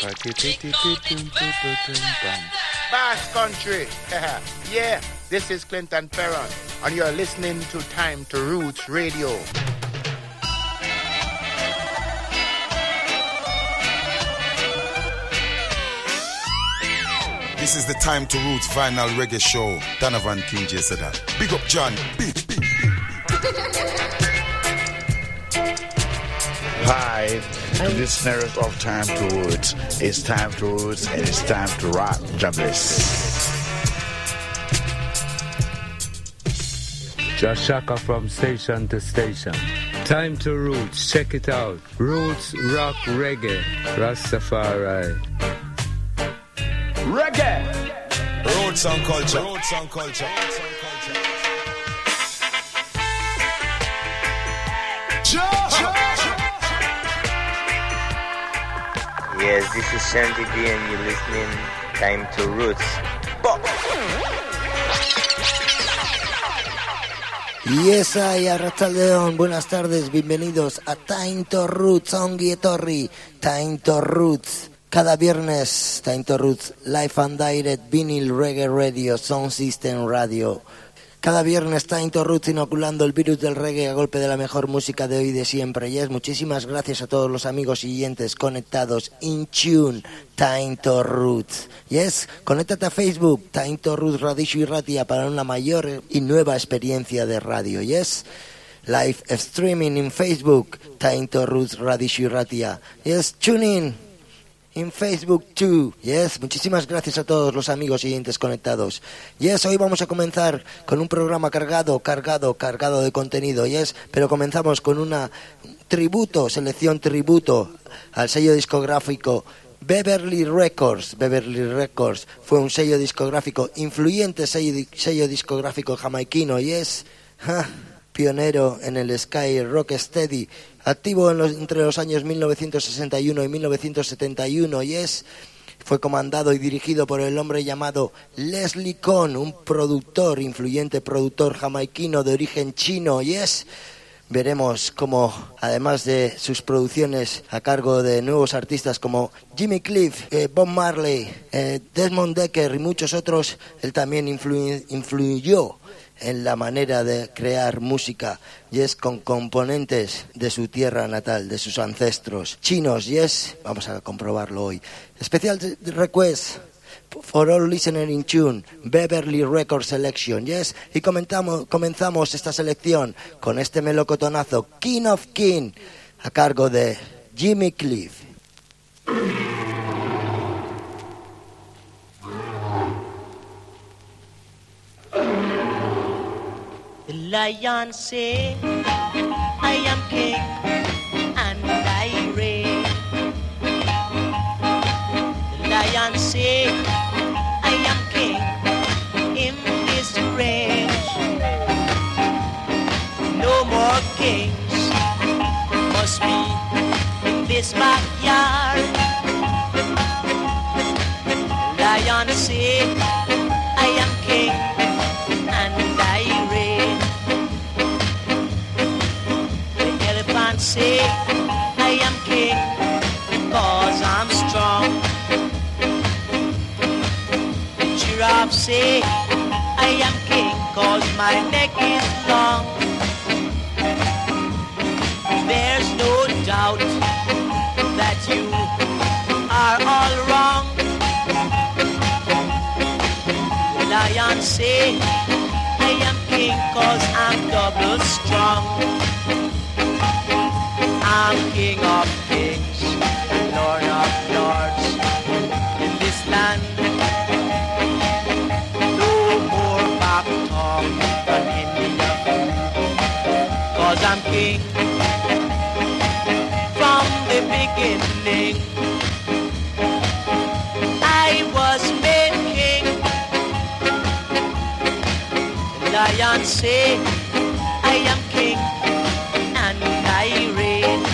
Bass Country. Yeah, this is Clinton Perron, and you're listening to Time to Roots Radio. This is the Time to Roots Vinyl Reggae Show. Donovan King J. said that. Big up John. Beat. Hi, listeners of Time to Roots. It's Time to Roots and it's time to rock. God bless. Josh Shaka from station to station. Time to Roots. Check it out. Roots, rock, reggae, Rastafari. Reggae. Roots and culture. Roots and culture. Yes, this is Shanti D and you're listening Time to Roots. Yes, Arratsaldeon, buenas tardes, bienvenidos a Time to Roots, ongi etorri, Time to Roots. Cada viernes, Time to Roots, Live and Direct, Vinyl Reggae Radio, Sound System Radio. Cada viernes Time to Roots inoculando el virus del reggae a golpe de la mejor música de hoy y de siempre. Yes, muchísimas gracias a todos los amigos y oyentes conectados in tune, Time to Roots. Yes, conéctate a Facebook, Time to Roots Radishu y Ratia para una mayor y nueva experiencia de radio. Yes, live streaming in Facebook, Time to Roots Radishu y Ratia. Yes, tune in Facebook too. Yes, muchísimas gracias a todos los amigos y oyentes conectados. Yes, hoy vamos a comenzar con un programa cargado de contenido. Yes, pero comenzamos con una selección tributo al sello discográfico Beverly Records. Beverly Records fue un sello discográfico, influyente sello discográfico jamaiquino. Yes, pionero en el Sky Rocksteady, activo entre los años 1961 y 1971, fue comandado y dirigido por el hombre llamado Leslie Cohn, un influyente productor jamaiquino de origen chino. Veremos cómo, además de sus producciones a cargo de nuevos artistas como Jimmy Cliff, Bob Marley, Desmond Decker y muchos otros, él también influyó en la manera de crear música, con componentes de su tierra natal, de sus ancestros chinos. Vamos a comprobarlo hoy. Special request for all listeners in tune, Beverly Records Selection. Y comenzamos esta selección con este melocotonazo, King of King, a cargo de Jimmy Cliff. The lion say, I am king and I reign. The lion say, I am king in this range. No more kings must be in this backyard. The lion say, I am king and I reign. Say I am king because I'm strong. The giraffe say I am king cause my neck is long. There's no doubt that you are all wrong. The lion say I am king cause I'm double strong. I'm king of kings, lord of lords in this land. No more back talk than India, cause I'm king from the beginning. I was made king. The lion say I am king and I reign.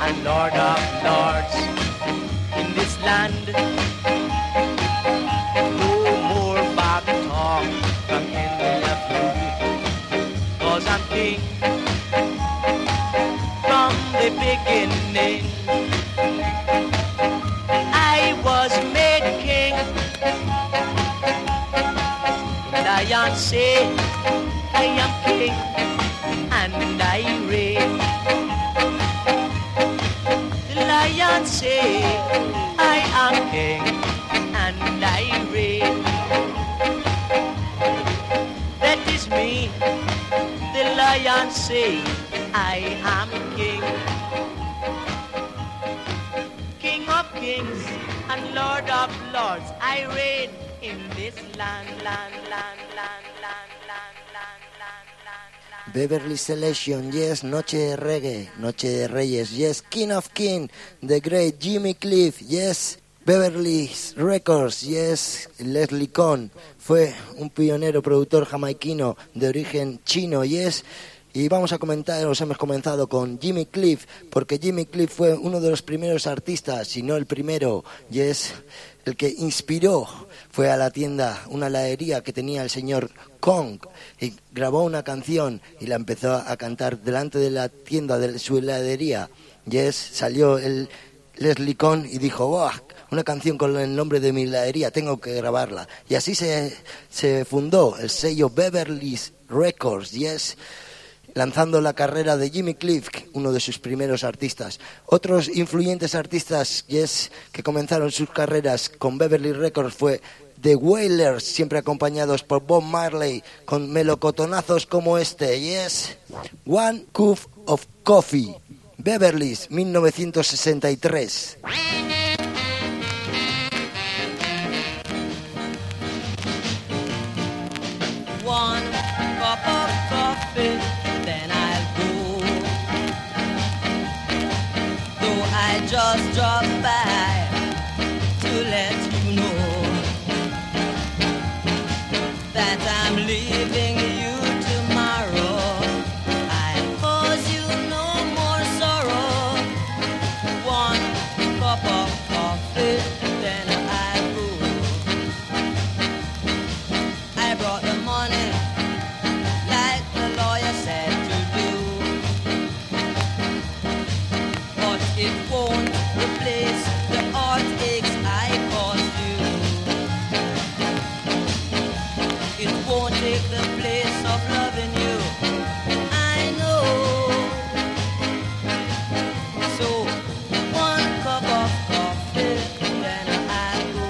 and Lord of Lords in this land. No more back talk from any of you, 'cause I'm king from the beginning. I was made king. Lion say I am king and I reign. The lion say I am king and I reign. That is me. The lion say I am king. King of kings and Lord of lords, I reign in this land. Beverly Selection, yes, Noche de Reggae, Noche de Reyes, yes, King of King, the great Jimmy Cliff, yes, Beverly Records, yes, Leslie Conn, fue un pionero productor jamaiquino de origen chino, yes. Y vamos a comentar, hemos comenzado con Jimmy Cliff, porque Jimmy Cliff fue uno de los primeros artistas, si no el primero, yes, el que inspiró, fue a la tienda, una heladería que tenía el señor Kong, y grabó una canción y la empezó a cantar delante de la tienda de su heladería. Yes, salió el Leslie Conn y dijo, ¡buah! Una canción con el nombre de mi heladería, tengo que grabarla. Y así se fundó el sello Beverly Records, yes, lanzando la carrera de Jimmy Cliff, uno de sus primeros artistas. Otros influyentes artistas, yes, que comenzaron sus carreras con Beverly Records fue The Wailers, siempre acompañados por Bob Marley, con melocotonazos como este, yes. One Cup of Coffee, Beverly's, 1963. One cup of coffee, then I'll go. Though I just drop by to let you know that I'm leaving you tomorrow. I'll cause you no more sorrow. One cup of coffee, then I'll go. I brought the money like the lawyer said to do, but it won't replace the heartaches I caused you. It won't take the place of loving you, I know. So one cup of coffee, then I'll go.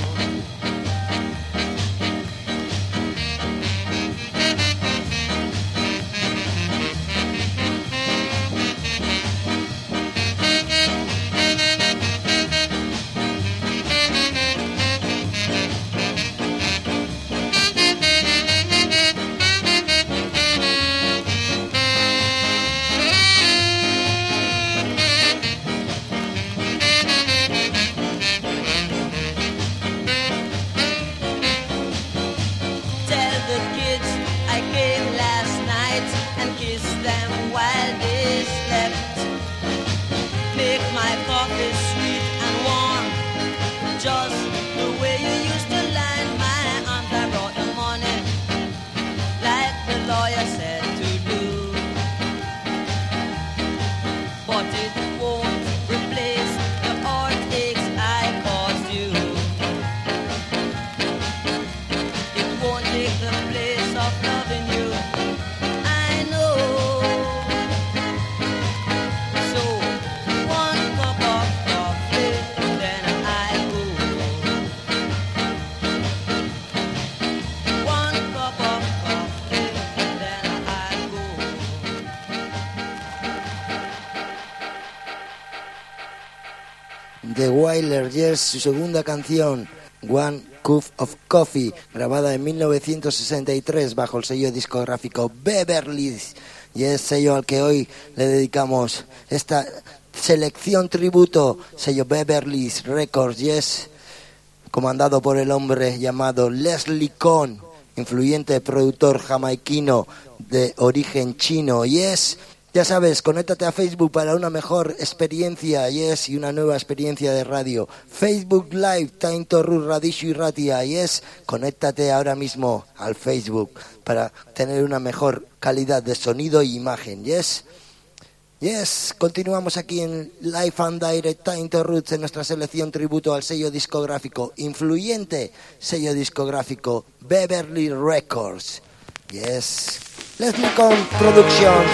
Tell the kids I came last night and kissed them while they slept. Make my coffee sweet and warm, just the way you used to line my arms. I brought the money like the lawyer said to do, but it won't replace the heartaches I caused you. It won't take the place of loving you, I know. So one cup of coffee, then I'll go. One cup of coffee, then I'll go. The Wailers, yes, su segunda canción, One Cup of Coffee, grabada en 1963 bajo el sello discográfico Beverly's, y es sello al que hoy le dedicamos esta selección tributo, sello Beverly's Records, yes, comandado por el hombre llamado Leslie Conn, influyente productor jamaiquino de origen chino, yes, Ya sabes, conéctate a Facebook para una mejor experiencia, yes, y una nueva experiencia de radio. Facebook Live, Time to Root, Radishu y Ratia, yes. Conéctate ahora mismo al Facebook para tener una mejor calidad de sonido e imagen, yes. Yes, continuamos aquí en Live and Direct Time to Roots en nuestra selección tributo al sello discográfico, influyente sello discográfico Beverly Records. Yes, Leslie Cohn Productions.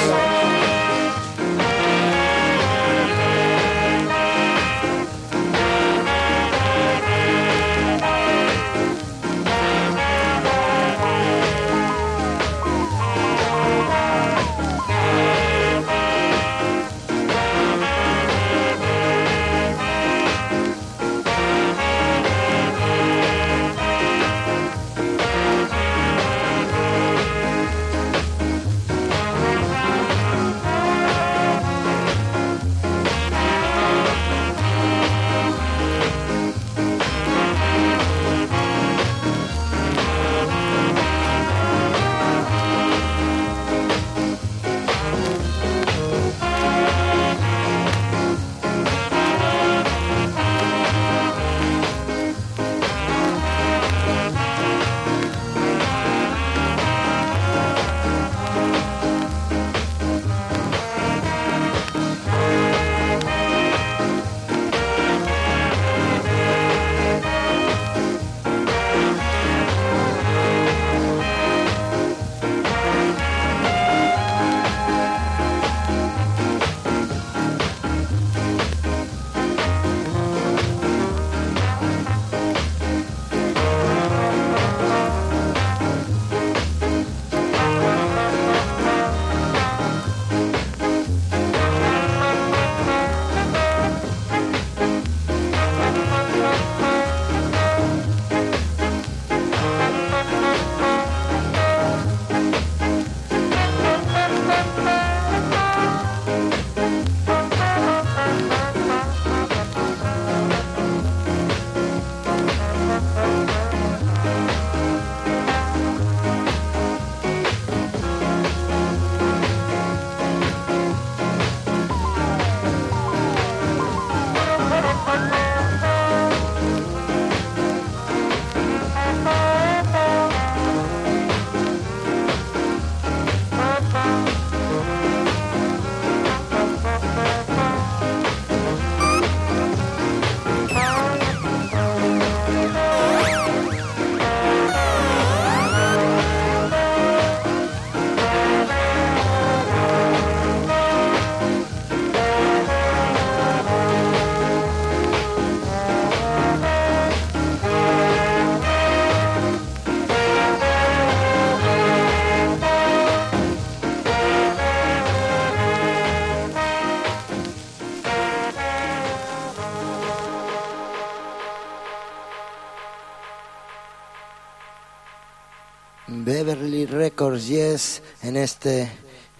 Beverly Records, yes, en este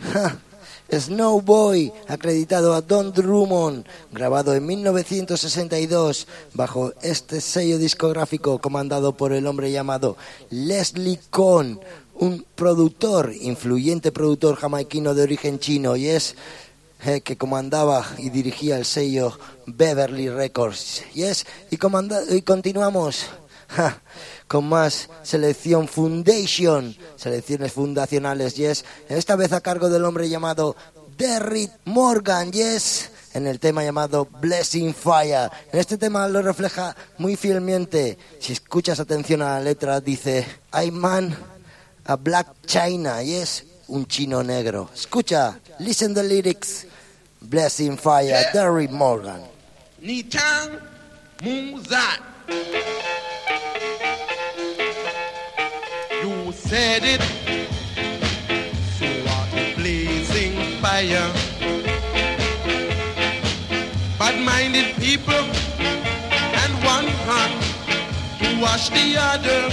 Snowboy, acreditado a Don Drummond, grabado en 1962 bajo este sello discográfico comandado por el hombre llamado Leslie Cohn, un productor, influyente productor jamaiquino de origen chino, yes, que comandaba y dirigía el sello Beverly Records, yes, y continuamos con más selección Foundation, selecciones fundacionales, yes, esta vez a cargo del hombre llamado Derrick Morgan, yes, en el tema llamado Blessing Fire. En este tema lo refleja muy fielmente, si escuchas atención a la letra, dice I'm man a black China, yes, un chino negro. Escucha, listen the lyrics, Blessing Fire, Derrick Morgan. Ni Tang Muzat. You said it, so are the blazing fire. Bad-minded people and one hand to wash the other.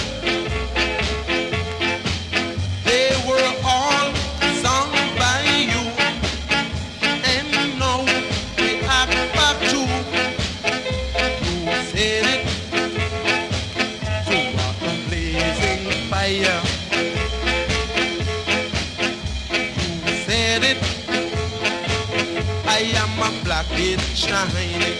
They were all sung by you, and now we act back to. You said it, so are the blazing fire. You said it, I am a blackhead shining.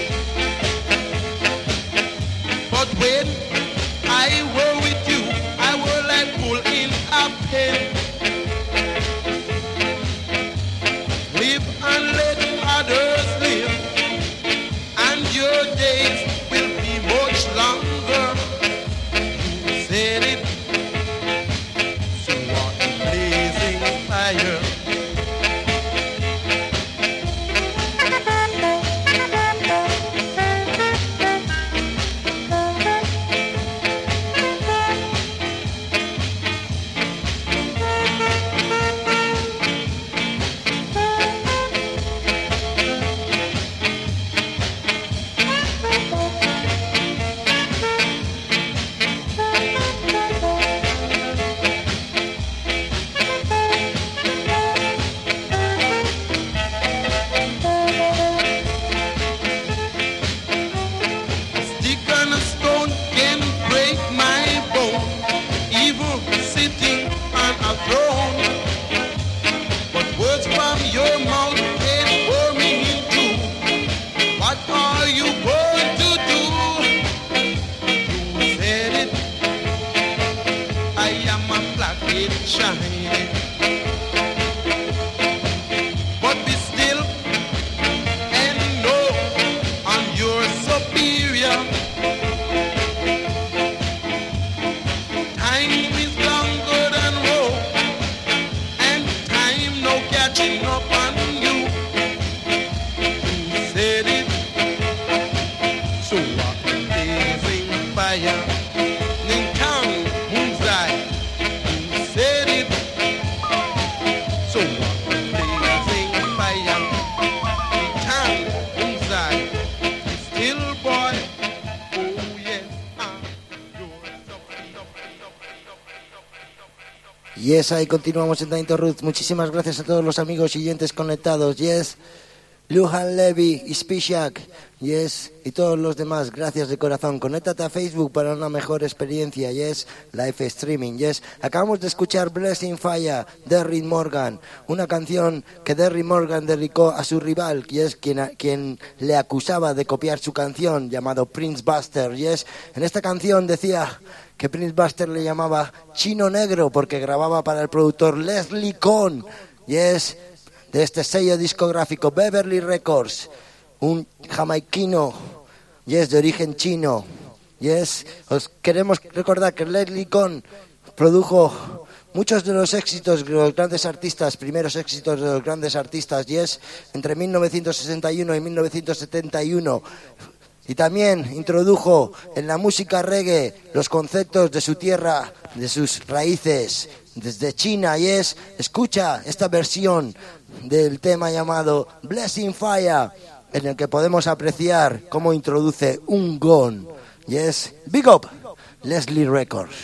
But when I were with you, I were like bull in a pen. Live and let others live, and your days will be much longer. You said it, so what a blazing fire. Yes, ahí continuamos en Time to Roots. Muchísimas gracias a todos los amigos y oyentes conectados. Yes, Lujan Levy y Spishak. Yes, y todos los demás, gracias de corazón. Conéctate a Facebook para una mejor experiencia. Yes, live streaming. Yes, acabamos de escuchar Blessing Fire, Derrick Morgan, una canción que Derrick Morgan dedicó a su rival, yes, quien le acusaba de copiar su canción, llamado Prince Buster. Yes, en esta canción decía que Prince Buster le llamaba Chino Negro porque grababa para el productor Leslie Cohn. Yes, de este sello discográfico Beverly Records, un jamaiquino, yes, de origen chino. Yes, os queremos recordar que Leslie Cohn produjo muchos de los éxitos de los grandes artistas, primeros éxitos de los grandes artistas, yes, entre 1961 y 1971. Y también introdujo en la música reggae los conceptos de su tierra, de sus raíces, desde China. Yes, escucha esta versión del tema llamado Blessing Fire, en el que podemos apreciar cómo introduce un gong. Yes, big up, Leslie Records.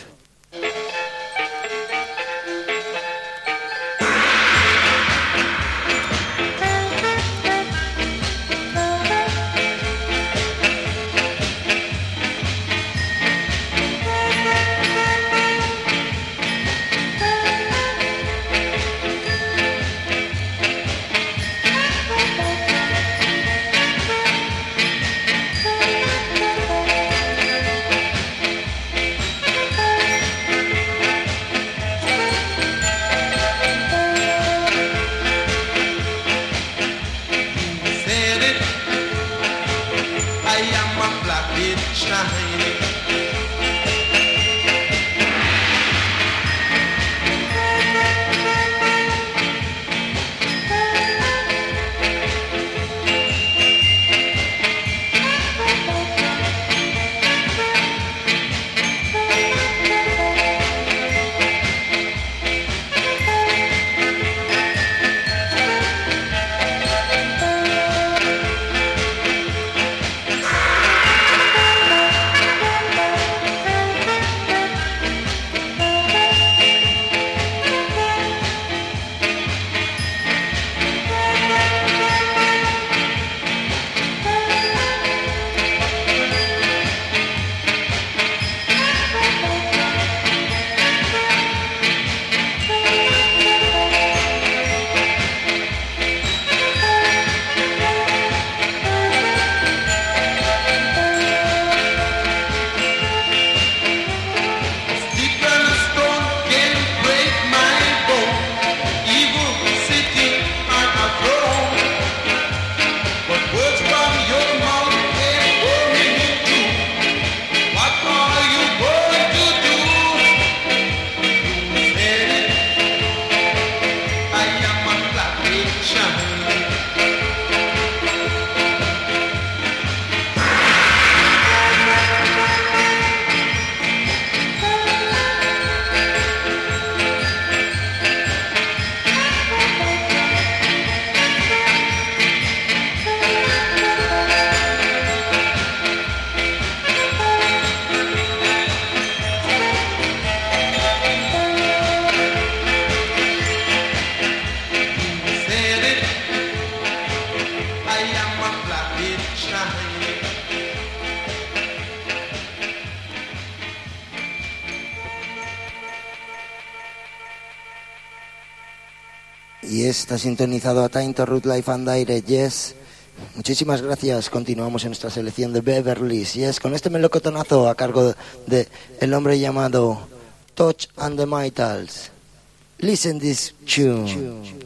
y está sintonizado a Time to Root Live and Direct. Yes. Muchísimas gracias. Continuamos en nuestra selección de Beverly's. Yes, con este melocotonazo a cargo de el hombre llamado Touch and the Mitals. Listen this tune.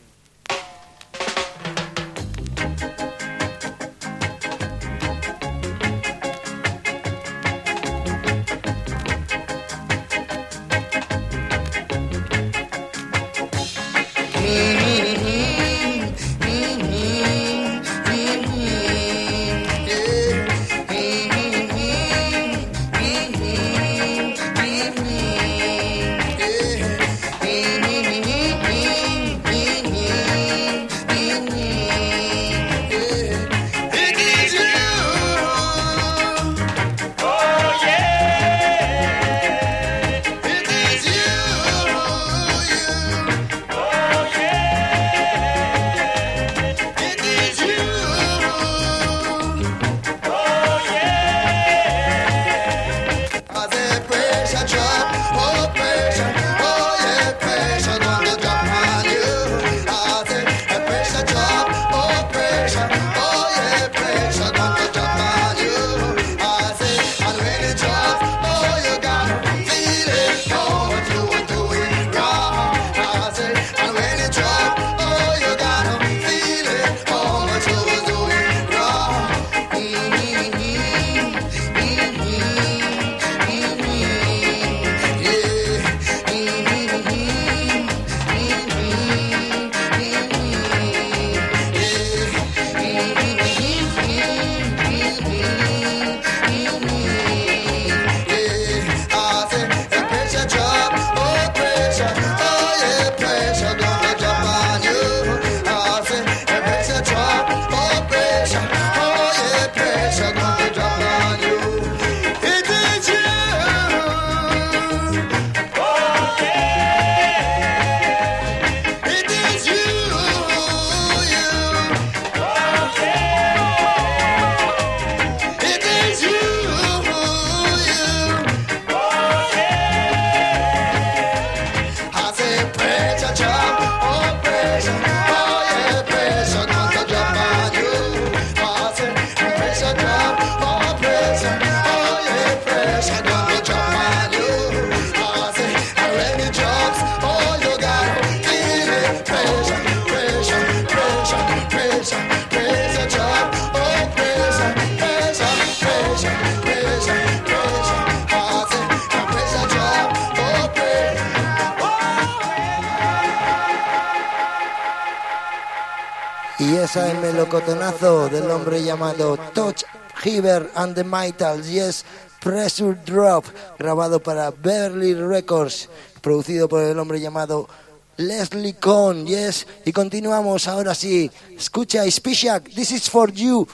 El melocotonazo del hombre llamado Touch Heaver and the Mitals. Yes, Pressure Drop, grabado para Beverly Records, producido por el hombre llamado Leslie Cohn. Yes, y continuamos ahora sí. Escucha, Spishak, this is for you.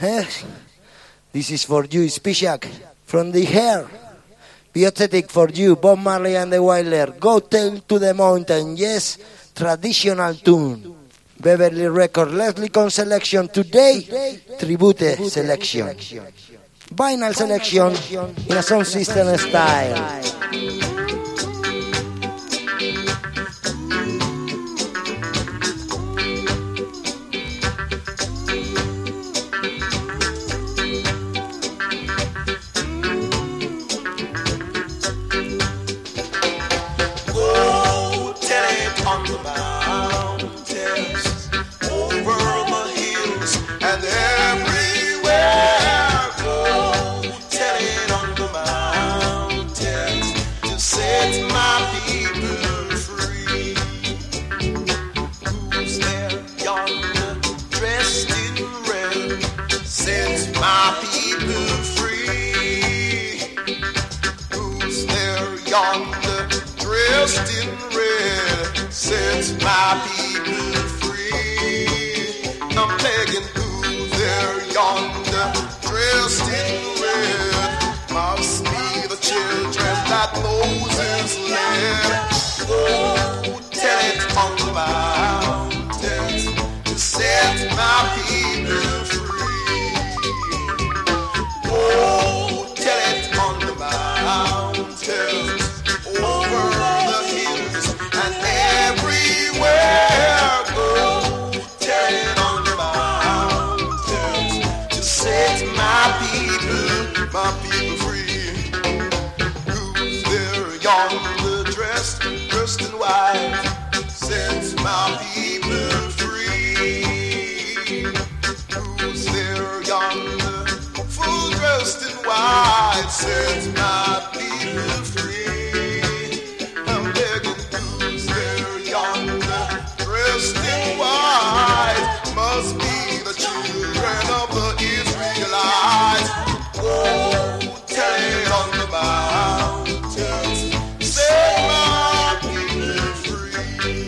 This is for you, Spishak, from the hair. Biothetic for you, Bob Marley and the Wailers. Go Tell to the Mountain. Yes, traditional tune. Beverly Records, Leslie Cohn selection today, tribute selection, vinyl selection in a sound system style. Over the hills and everywhere. set my people free. I'm begging who's there yonder, dressed in white, must be the children of the Israelites. Oh, tell it on the mountains, set my people free.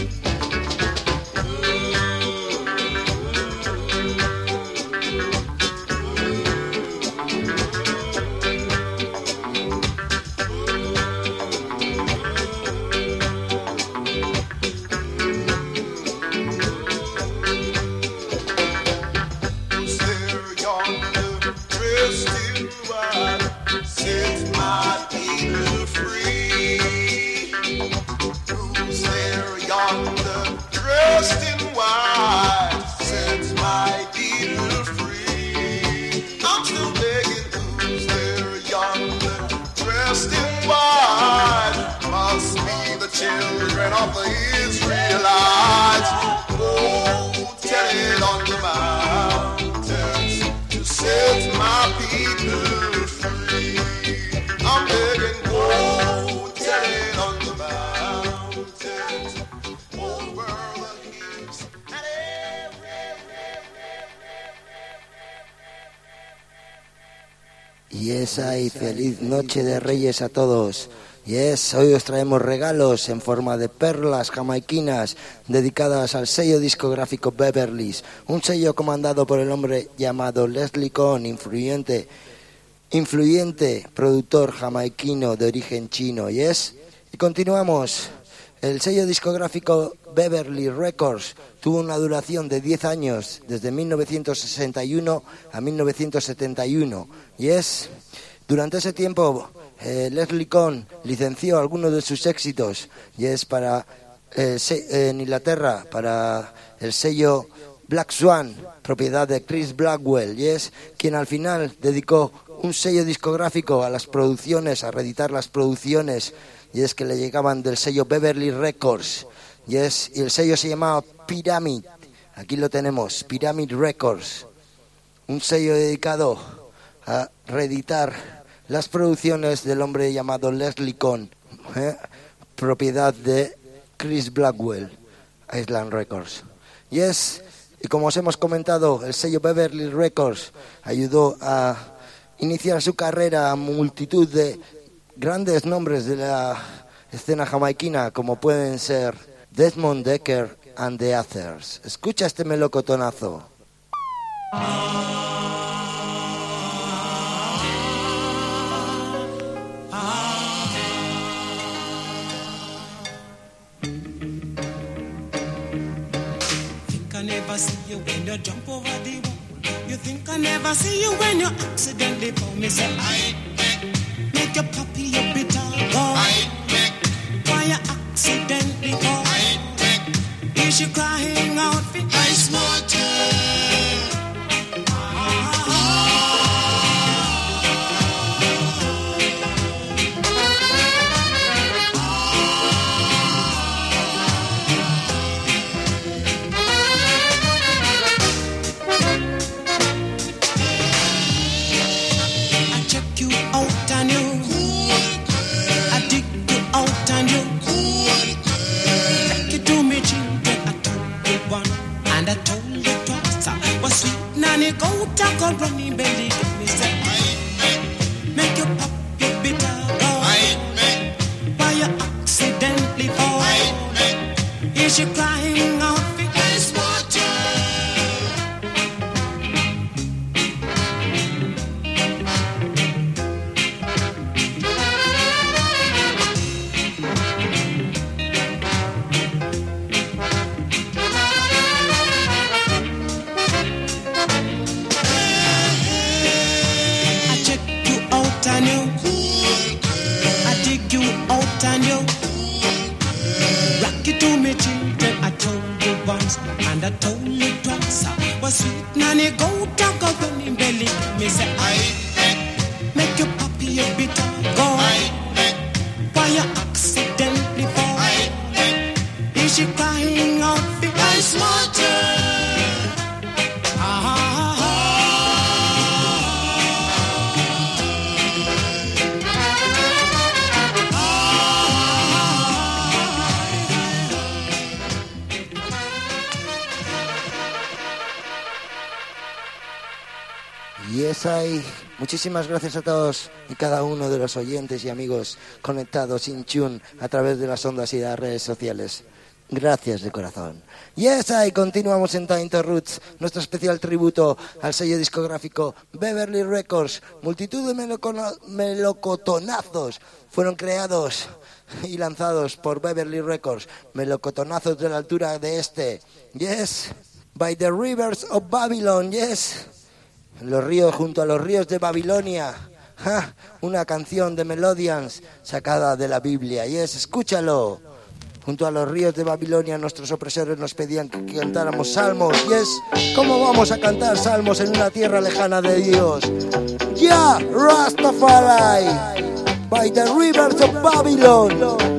Who's there yonder, dressed in white, set my people free. Who's there yonder, dressed in white, set my people free. I'm still begging, who's there yonder, dressed in white, must be the children of the Israelites. Oh, tell it on the mountains to set my people free. I'm begging, oh, tell it on the mountains over the hills and Yes, ay, feliz noche de Reyes a todos. Yes, hoy os traemos regalos en forma de perlas jamaiquinas dedicadas al sello discográfico Beverly's, un sello comandado por el hombre llamado Leslie Cohn, influyente productor jamaiquino de origen chino. Yes, y continuamos. El sello discográfico Beverly Records tuvo una duración de 10 años, desde 1961 a 1971. Yes, durante ese tiempo Leslie Cohn licenció algunos de sus éxitos, yes, para en Inglaterra, para el sello Black Swan, propiedad de Chris Blackwell, yes, quien al final dedicó un sello discográfico a las producciones, a reeditar las producciones, yes, que le llegaban del sello Beverly Records, yes, y el sello se llamaba Pyramid. Aquí lo tenemos, Pyramid Records, un sello dedicado a reeditar las producciones del hombre llamado Leslie Cohn, propiedad de Chris Blackwell, Island Records. Yes, y como os hemos comentado, el sello Beverly Records ayudó a iniciar su carrera a multitud de grandes nombres de la escena jamaiquina, como pueden ser Desmond Decker and the Others. Escucha este melocotonazo. I never see you when you jump over the wall. You think I never see you when you accidentally fall. Me say I make your puppy your bitter go. Why you accidentally fall? Is she crying out for ice water? Go talk on running belly, me say make you pop your bitter go. Why you accidentally fall? Is she crying out for ice water? And I told you twice, was sweet nanny go talk up on him belly. Me say I make your puppy your bitter go. Why you accidentally fall? Is she crying out for ice water? Yes, muchísimas gracias a todos y cada uno de los oyentes y amigos conectados in tune a través de las ondas y las redes sociales. Gracias de corazón. Yes, continuamos en Time to Roots, nuestro especial tributo al sello discográfico Beverly Records. Multitud de melocotonazos fueron creados y lanzados por Beverly Records. Melocotonazos de la altura de este. Yes, by the rivers of Babylon. Yes, los ríos, junto a los ríos de Babilonia. Una canción de Melodians sacada de la Biblia. Yes, escúchalo. Junto a los ríos de Babilonia, nuestros opresores nos pedían que cantáramos salmos. Yes, ¿cómo vamos a cantar salmos en una tierra lejana de Dios? Ya, Rastafari, by the rivers of Babylon.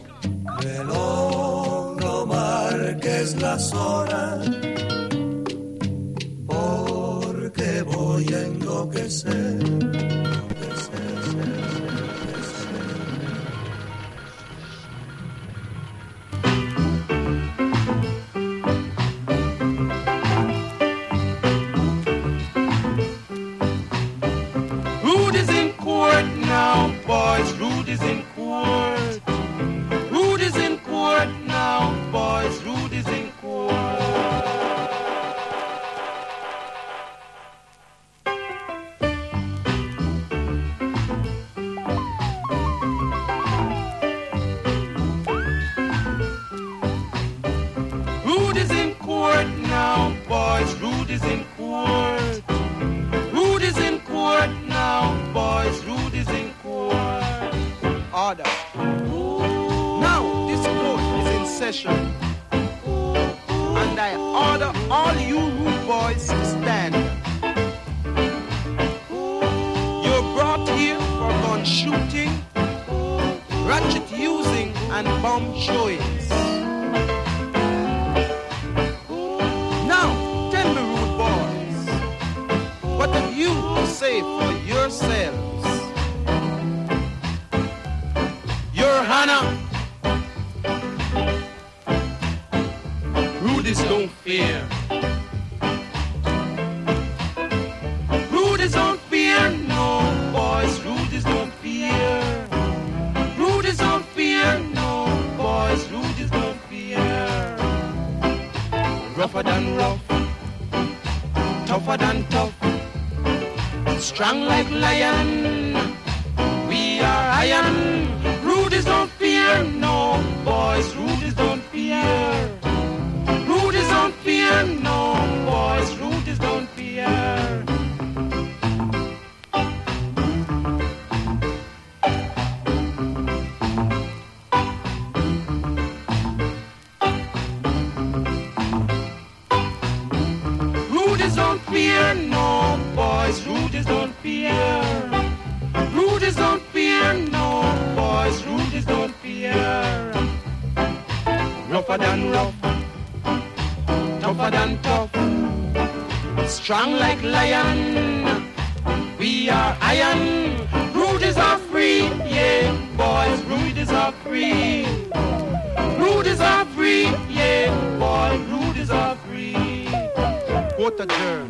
Reloj, no marques las horas, voy a enloquecer. Rude is in court now, boys. Rude is in court. Rude is in court now, boys. Rude is in court. Rude is in court now, boys. Rude is in court. Rude is in court now, boys. Rude is in court. Order. Now this court is in session, and I order all you rude boys to stand. You're brought here for gun shooting, ratchet using, and bomb showings. Now, tell me, rude boys, what have you to say for yourselves? Your Hannah. Rudies don't fear. Rudies don't fear, no, boys. Rudies don't fear. Rudies don't fear, no, boys. Rudies don't fear. Rougher than rough, tougher than tough, strong like lion. We are iron. Rudies don't fear, no, boys. Rudies don't fear. Rudies don't fear, no, boys. Rudies don't fear. Rudies don't fear, no, boys. Rudies don't fear. Rudies don't fear, no, boys. Rudies don't fear. Rougher than rough, tougher than tough, strong like lion. We are iron. Rudies are free, yeah, boys. Rudies are free. Rudies are free, yeah, boys. Rudies are free. What a turn.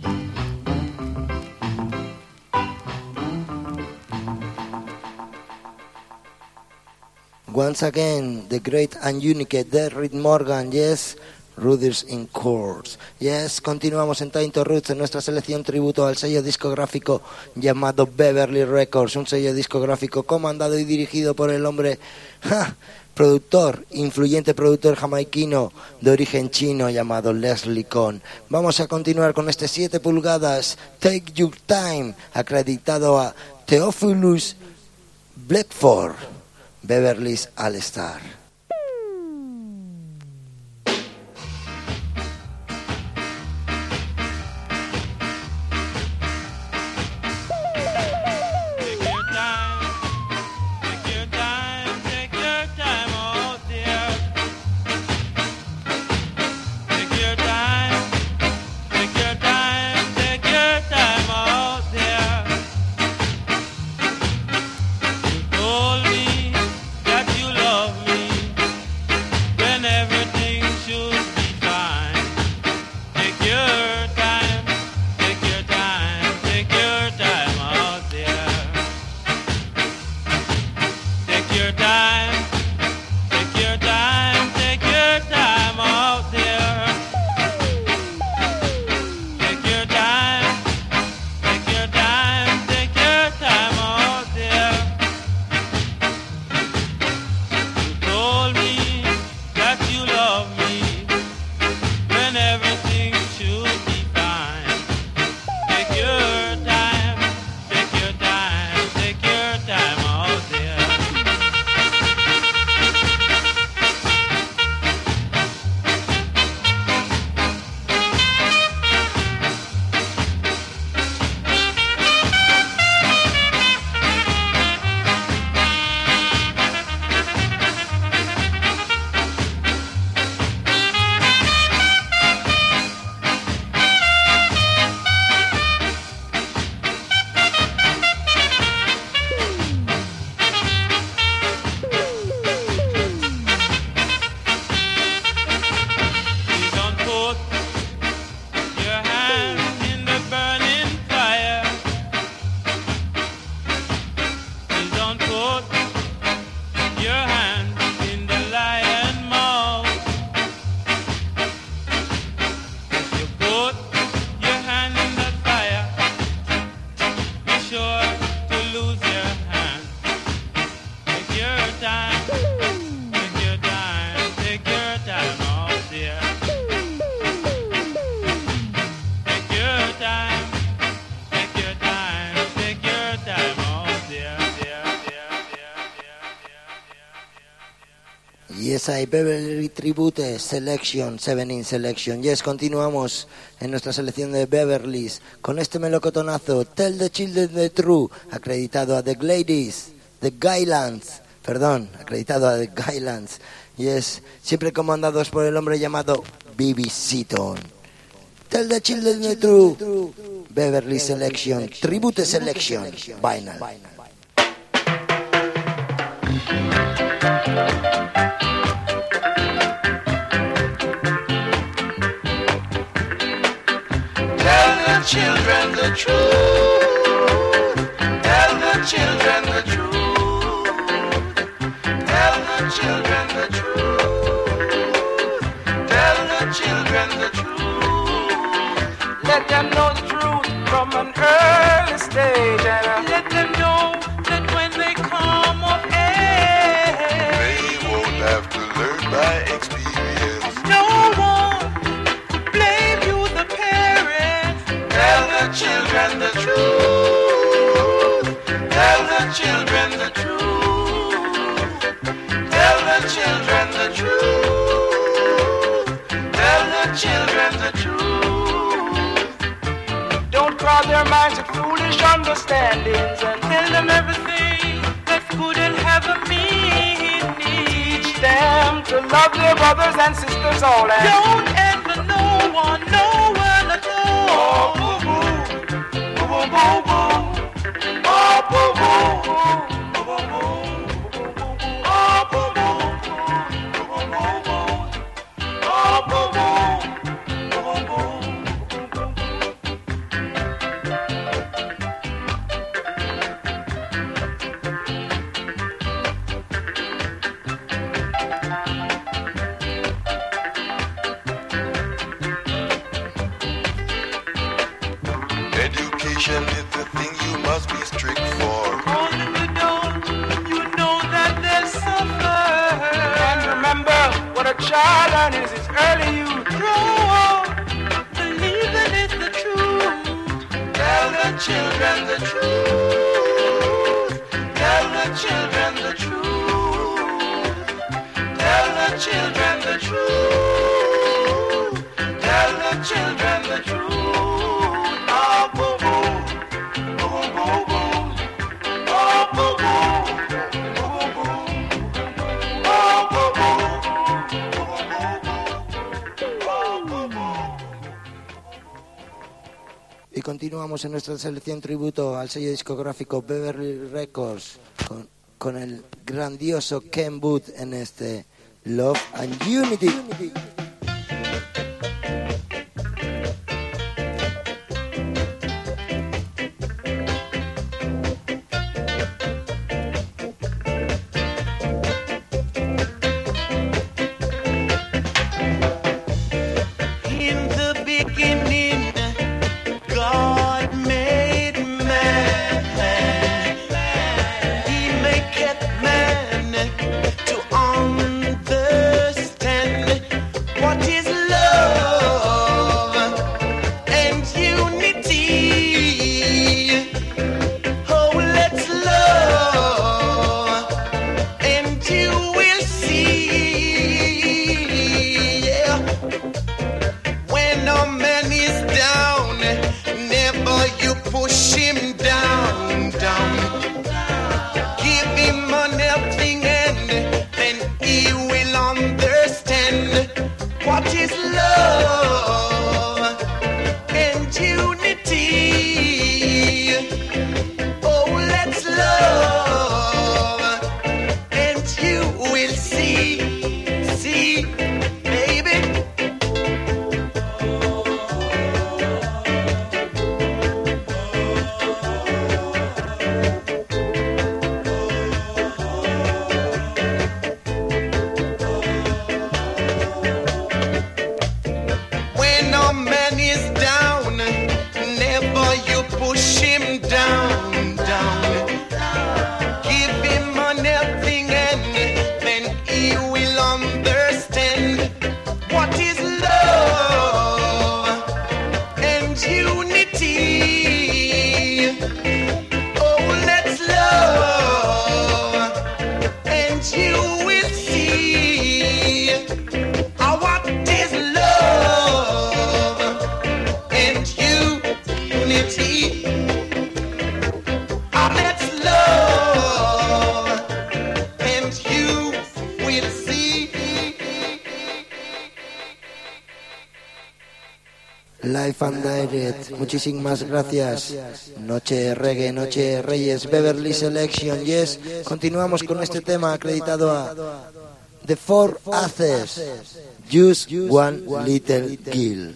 Once again, the great and unique Derrick Morgan, yes, Rudies in Court. Yes, continuamos en Time to Roots, en nuestra selección tributo al sello discográfico llamado Beverly Records, un sello discográfico comandado y dirigido por el hombre, influyente productor jamaiquino de origen chino llamado Leslie Kohn. Vamos a continuar con este 7 pulgadas, Take Your Time, acreditado a Theophilus Blackford, Beverly's All Star. Told me that you love me. Yes, I Beverly Tribute Selection, 7-inch Selection. Yes, continuamos en nuestra selección de Beverly's con este melocotonazo, Tell the Children the Truth, acreditado a The Gladys, The Guylands, acreditado a The Guylands. Yes, siempre comandados por el hombre llamado B.B. Seaton. Tell the Children the Truth, Beverly Selection, Tribute Selection, Vinyl. Children the truth. Tell the children the truth. Tell the children the truth. Tell the children the truth. Let them know the truth from an early stage, and let them know that when they come of age, they won't have to learn by experience. No one could blame you, the parents. Tell the children the truth. Tell the children the truth. Tell the children the truth. Tell the children the truth. Don't crowd their minds with foolish understandings, and tell them everything that's good and have a meaning. Teach them to love their brothers and sisters all, and don't envy no one at all. Oh, boo boo, boo boo boo boo. Oh, boo boo, boo boo boo. Oh, boo boo, boo boo boo. Oh, boo boo, boo boo boo. Education is the thing you must be strict for. All in the know, you know that they'll suffer. And remember, what a child learns is early youth. Grow up, believing it's the truth. Tell the children the truth. Tell the children the truth. Tell the children the truth. Tell the children the truth. Oh, boo boo, boo boo boo. Oh, boo boo, boo boo. Oh, boo boo, boo boo. Y continuamos en nuestra selección tributo al sello discográfico Beverly Records con el grandioso Ken Booth en este Love and Unity. In the beginning, God made man. He maketh man to understand Live and Direct. Muchísimas gracias. Noche reggae, noche reyes, Beverly Selection. Yes. Continuamos con este tema acreditado a The Four Aces. Just One Little Kill.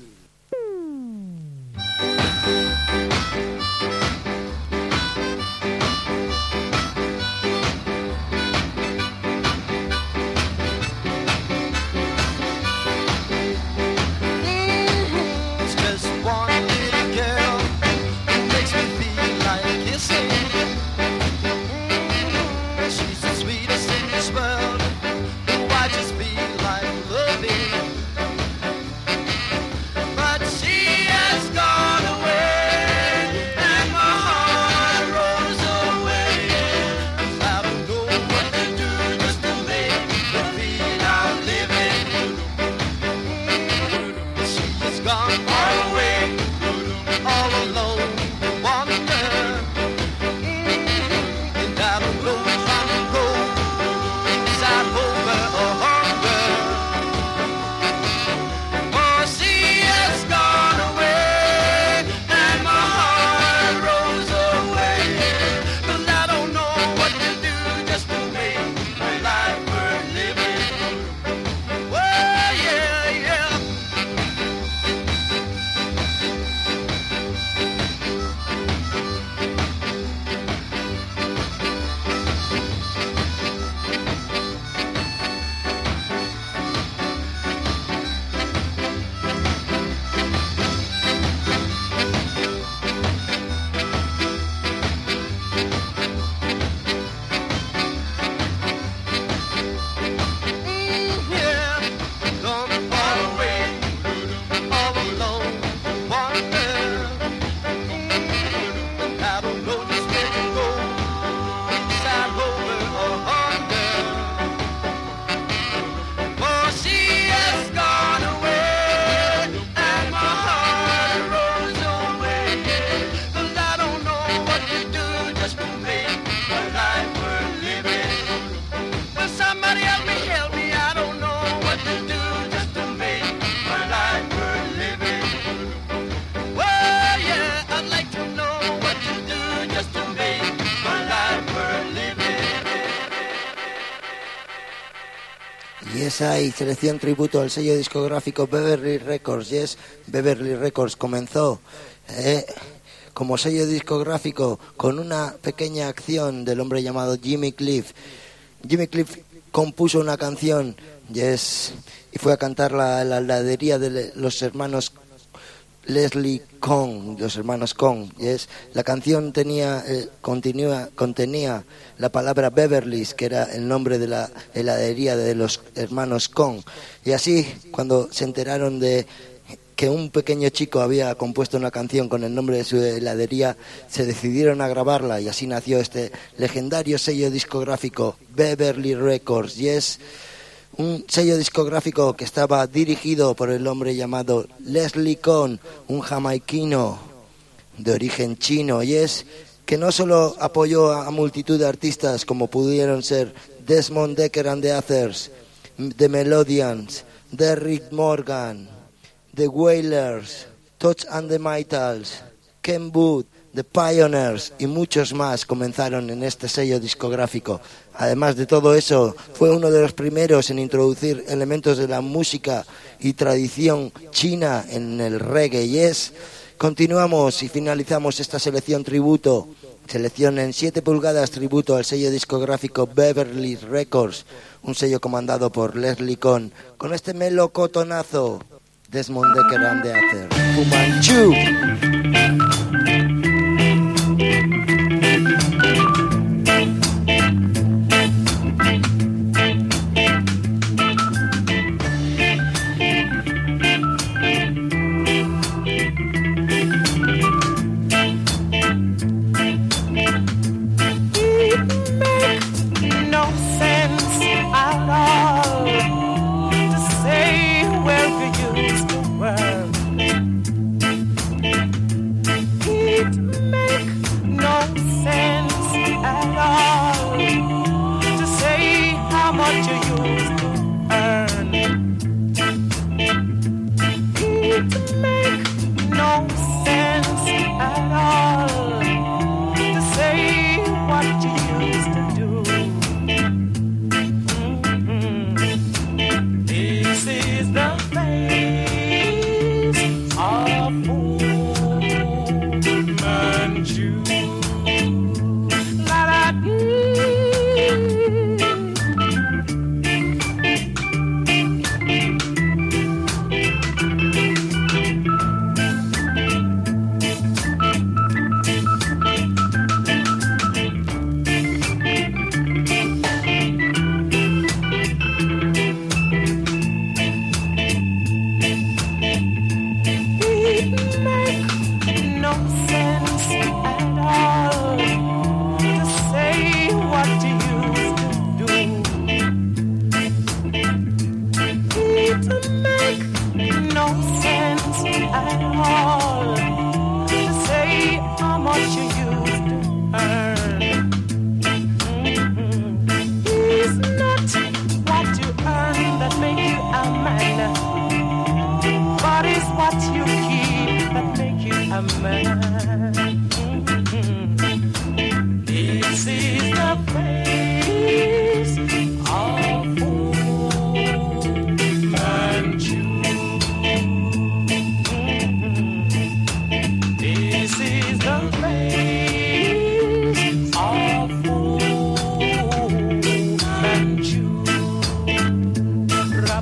Y selección tributo al sello discográfico Beverly Records. Yes, Beverly Records comenzó como sello discográfico con una pequeña acción del hombre llamado Jimmy Cliff. Jimmy Cliff compuso una canción, yes, y fue a cantarla a la heladería de los hermanos Leslie Kong, los hermanos Kong. Yes. La canción contenía la palabra Beverly's, que era el nombre de la heladería de los hermanos Kong. Y así, cuando se enteraron de que un pequeño chico había compuesto una canción con el nombre de su heladería, se decidieron a grabarla, y así nació este legendario sello discográfico Beverly Records. Yes. Un sello discográfico que estaba dirigido por el hombre llamado Leslie Kong, un jamaiquino de origen chino, y es que no solo apoyó a multitud de artistas como pudieron ser Desmond Dekker and the Others, The Melodians, Derrick Morgan, The Wailers, Touch and the Mitals, Ken Booth, The Pioneers y muchos más comenzaron en este sello discográfico. Además de todo eso, fue uno de los primeros en introducir elementos de la música y tradición china en el reggae. Yes. Continuamos y finalizamos esta selección tributo, selección en 7 pulgadas tributo al sello discográfico Beverly Records, un sello comandado por Leslie Kong, con este melocotonazo, Desmond Dekker and the Others, Fu Manchu.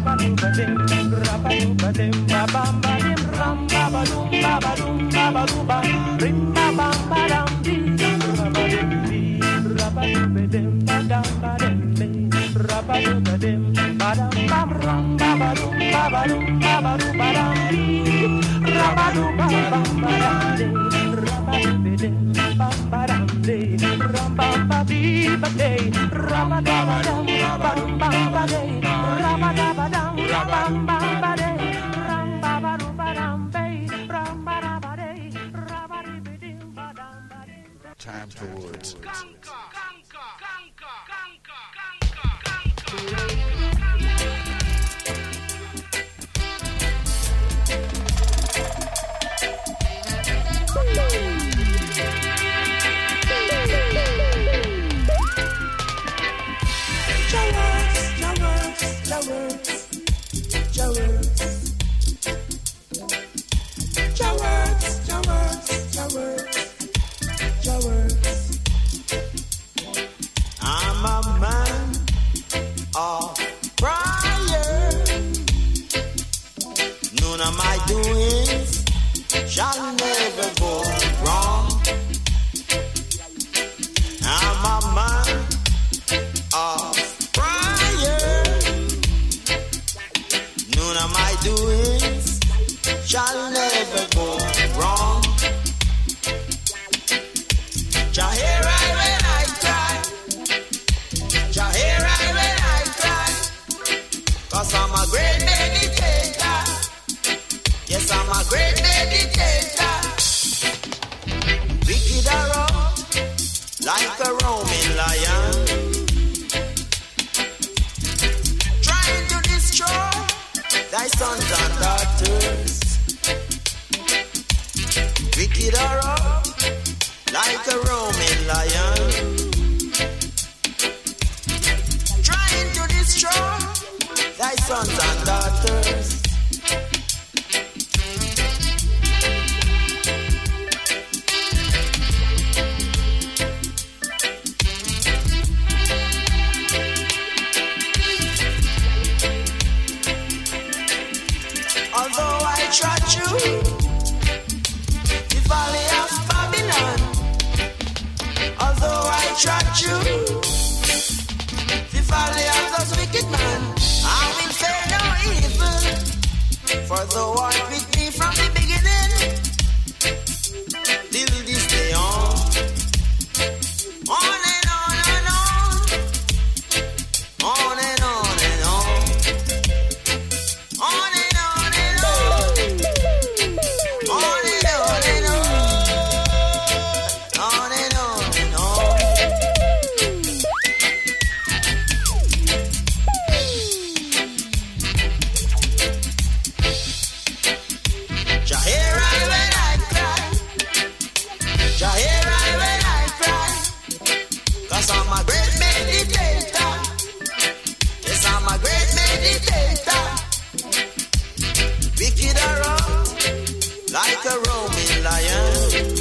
Time towards. I'm a man of prayer. None of my doings shall never go wrong. I'm a man of prayer. None of my doings shall never go wrong. Jah hear I when I cry. Jah hear I when I cry. 'Cause I'm a great meditator. Yes, I'm a great meditator. Wicked around like a roaming lion, trying to destroy thy sons and daughters. Wicked around like a roaming lion, trying to destroy thy sons and daughters. Although I trod you, the valley of Babylon. Although I trod you, the valley of those wicked men, I will fear no evil. For thou art with me from the beginning till this day on. On and on and on. On and on and on. On and on and on. On and on and on. On and on and on. Jah hear I when I cry. Jah hear I when I cry. 'Cause I'm a great meditator. Yes, I'm a great meditator. Wicked around like a roaming lion,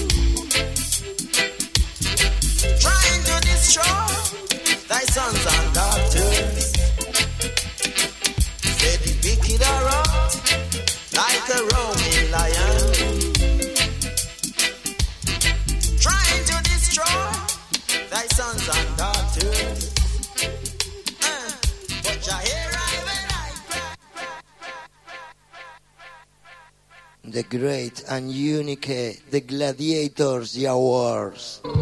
trying to destroy thy sons and daughters. Say the wicked around like a roaming lion, trying to destroy thy sons and daughters. But Jah hear I when I cry. The great and unique, the Gladiators Awards.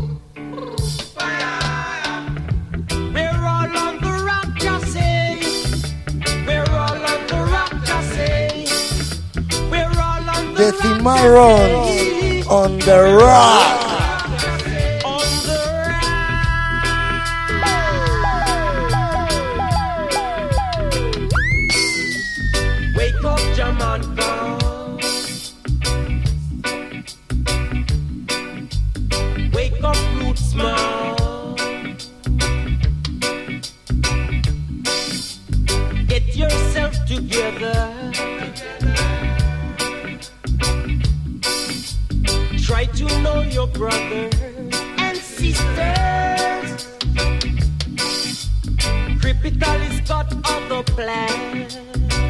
We're all on the rock, just say. We're all on the rock, just say. We're all on the The Cimarrons on the rock. on the rock. Wake up, Jamaica. Wake up, Roots Man. Get yourself together. Try to know your brothers and sisters. Critical has got other plans.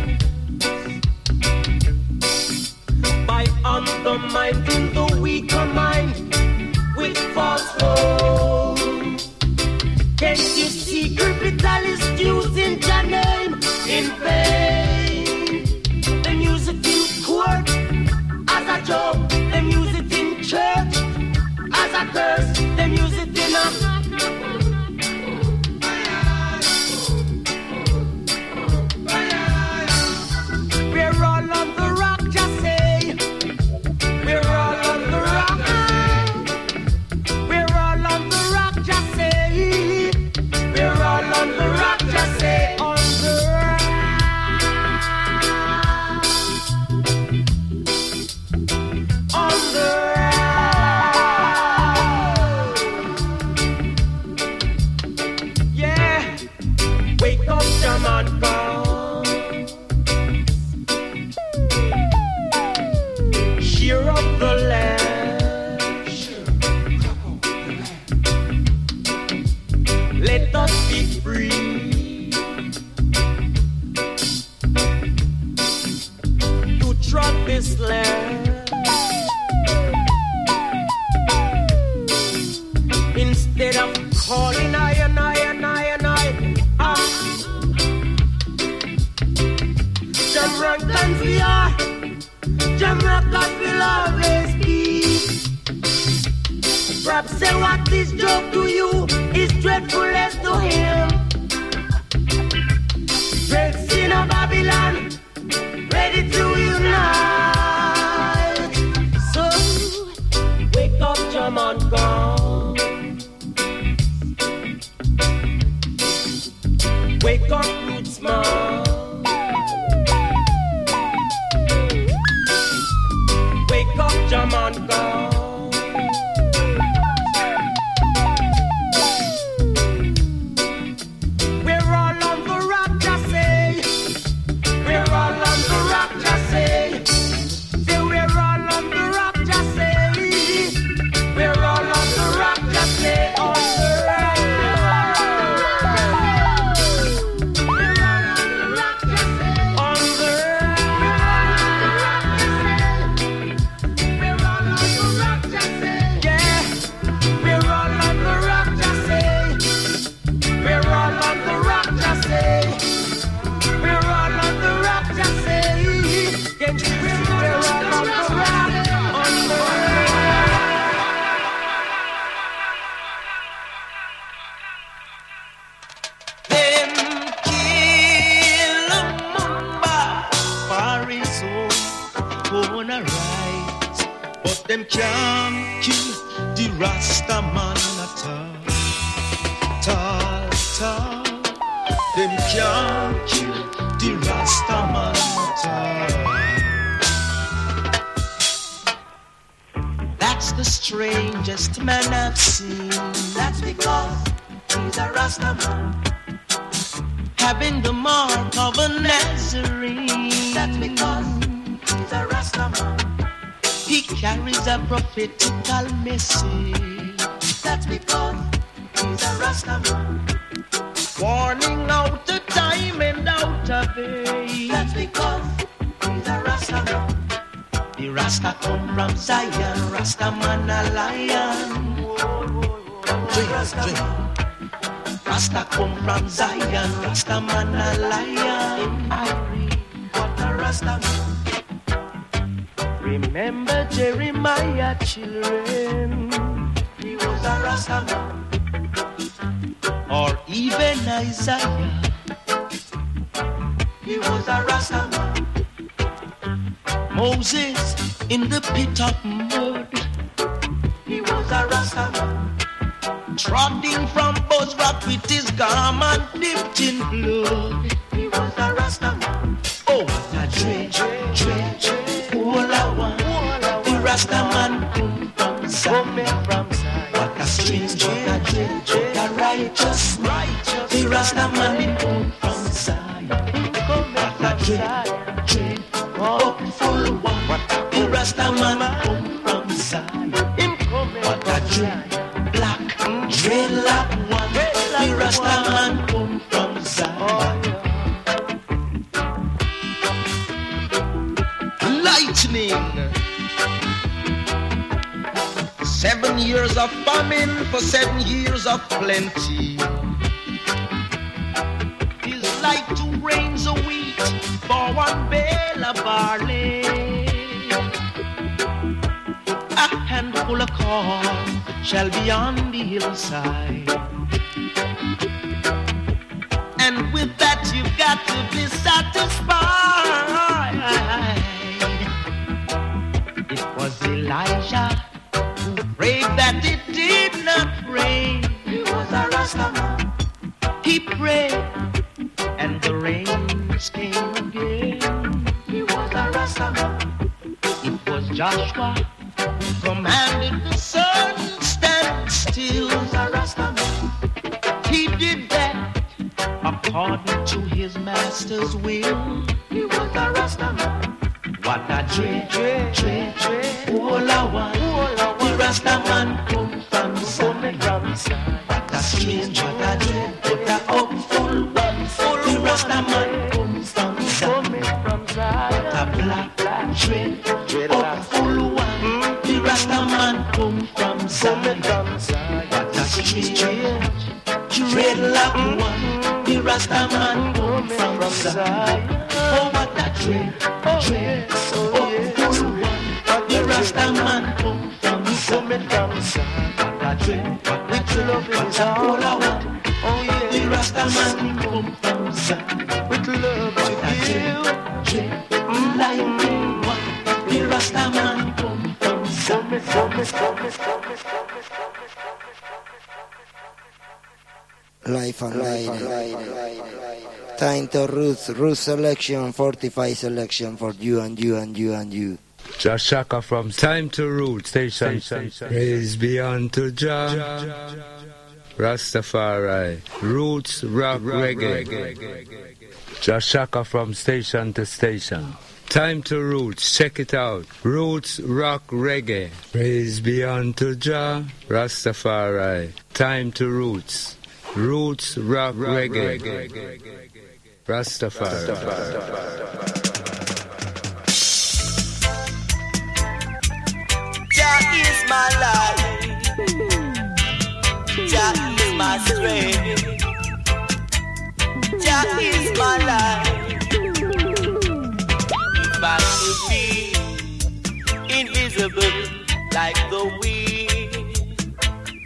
anointing the weaker mind with false hope. Can you see capitalist using your name in vain? Them use it in court as a joke. Them use it in church as a curse. Them use it in a we're all on the rock, just say. We're all on the rock. We're all on the rock, just say. We're all on the rock, just say. On the rock. On the rock. Yeah. Wake up, Jamaica. Cheer up the land. Let us be free to trot this land. Instead of calling I. Jamaicans we are. Jamaicans will always be. Perhaps say what this joke to you is dreadful as to him. Great sin of Babylon, ready to unite. So, wake up, Jamaica. Wake up, Rootsman. Wake up, Jamaica. We're all on the rock, just say. We're all on the rock, just say. Say we're all on the rock, just say. We're all on the rock, just say. On the rock. We're all on the rock, just say. On the them can't kill the Rasta man at all. Them can't kill the Rasta man at all. That's the strangest man I've seen. That's because he's a Rasta man, having the mark of a Nazarene. That's because he's a Rasta man. He carries a prophetical message. That's because he's a Rasta man, warning out of time and out of age. That's because he's a Rasta man. The Rasta come from Zion, Rasta man a lion. Drink. Rasta come from Zion, Rasta man a lion. I read what a Rasta man. Remember Jeremiah, children, he was a Rasta man. Or even Isaiah, he was a Rasta man. Moses in the pit of mud, he was a Rasta man. Trotting from Bozrah with his garment dipped in blood, he was a Rasta man. Oh, what a dredge, all I want. The Rasta man come from Zion. What a strange, what a dredge, what a righteous. The Rasta man come from Zion. What a dredge, oh, full one. The Rasta man come from Zion. What a dredge, black, dreadlock one. The Rasta man come from Zion. Lightning, 7 years of famine for 7 years of plenty. It's like 2 grains of wheat for 1 bale of barley. A handful of corn shall be on the hillside. And with that you've got to be satisfied. It was Elijah who prayed that it did not rain. He was a Rastaman. He prayed and the rains came again. He was a Rastaman. It was Joshua who commanded the sun to stand still. He was a Rastaman. He did that according to his master's will. He was a Rastaman. What a dread, all I want. The Rastaman come from Zion. What a strange, what a dread, what a hopeful one. The Rastaman comes from Zion. What a black dread, hopeful one. The Rastaman come from Zion. What a strange, dreadlock one. The Rastaman come from Zion. Oh, what a dread, hopeful one. The Rastaman come from Zion. What a dread, what a all I want. Oh yeah, the Rastaman come from Zion. With love to give, lightning one. The Rastaman come from Zion. Life and Light. Time to Roots selection, 45 selection for you and you and you and you. Jashaka from Time to Roots Station. Praise be unto Jah. Rastafari. Roots, rock, reggae. Jashaka from station to station. Time to Roots, check it out. Roots, rock, reggae. Praise be unto Jah. Rastafari. Time to Roots. Roots, rock, reggae. Rastafari. Jah is my life. Jah is my strength. Jah is my life. If I could be invisible like the wind,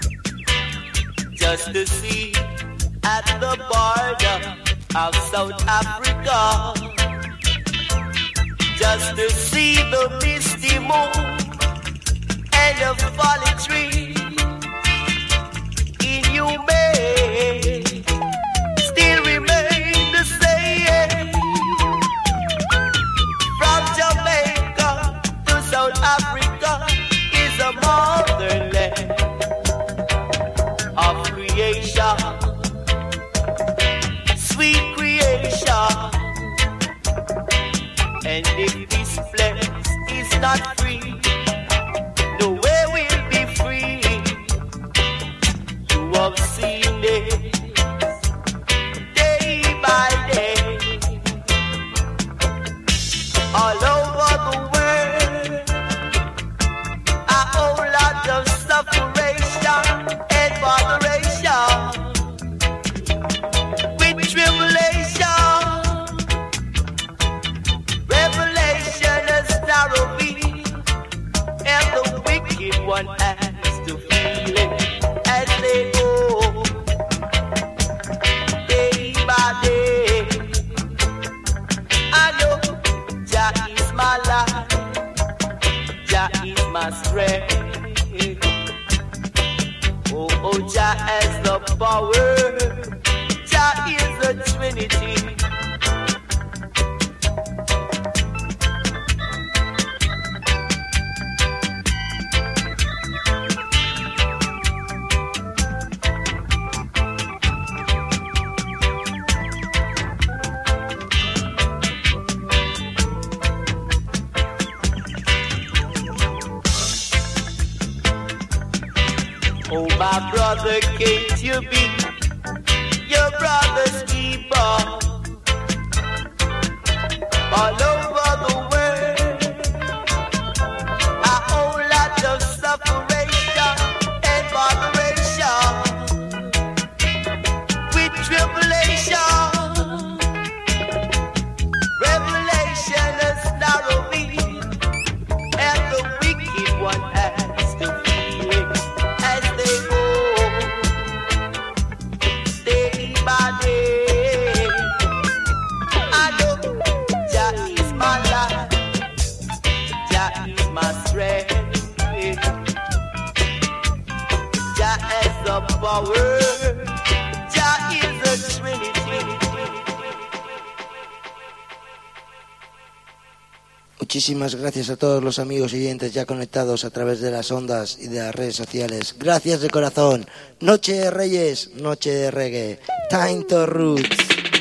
just to see at the border of South Africa, just to see the misty moon and the fallen tree. In you may still remain the same. From Jamaica to South Africa is a motherland of creation, sweet creation. And if this place is not free, no way we'll be free. You have seen it day by day, all over the world. A whole lot of separation and moderation, with tribulation, revelation is narrow, and the wicked one has to feel it as they go day by day. I know Jah is my life, Jah is my strength. Oh, Jah has the power, Jah is the Trinity. Oh, my brother, can't you be your brother's keeper? All over the world, a whole lot of separation power. Jah is a Trinity. Muchísimas gracias a todos los amigos oyentes ya conectados a través de las ondas y de las redes sociales. Gracias de corazón. Noche de Reyes, noche de reggae. Time to Roots.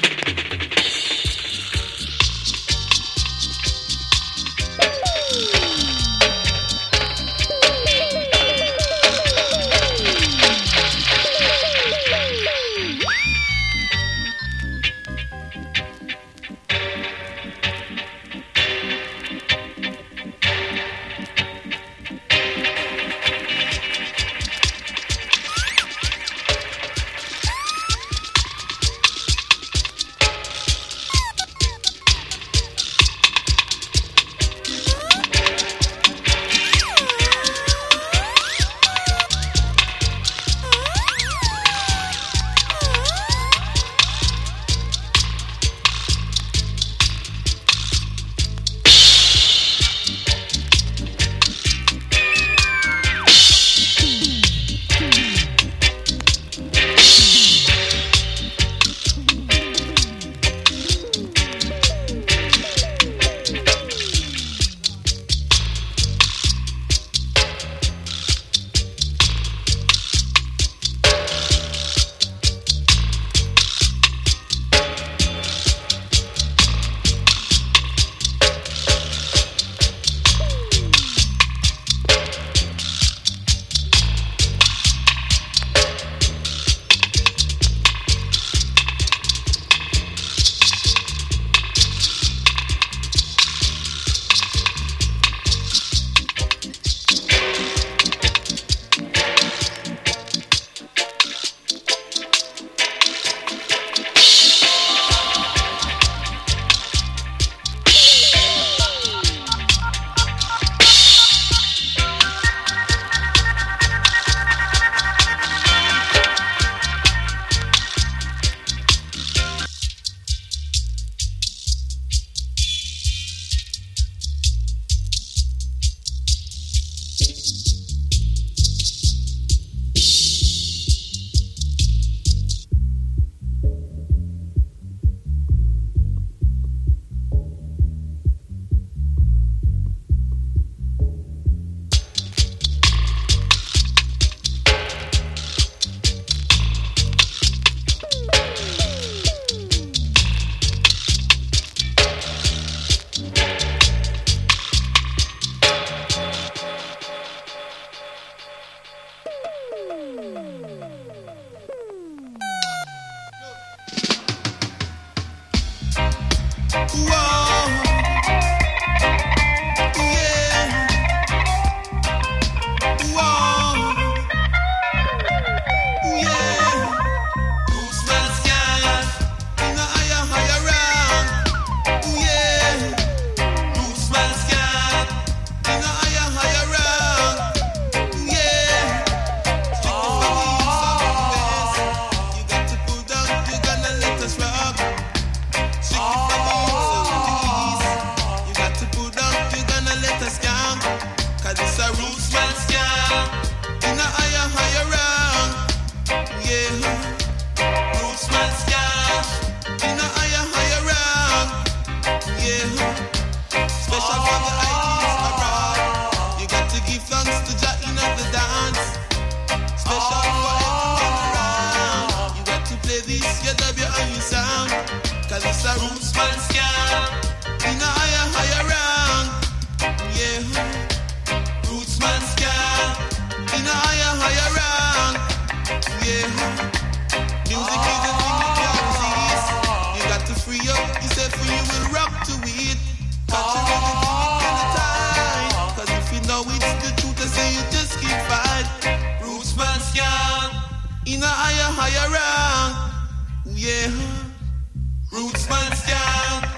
In a higher rank, yeah. Rootsman scan.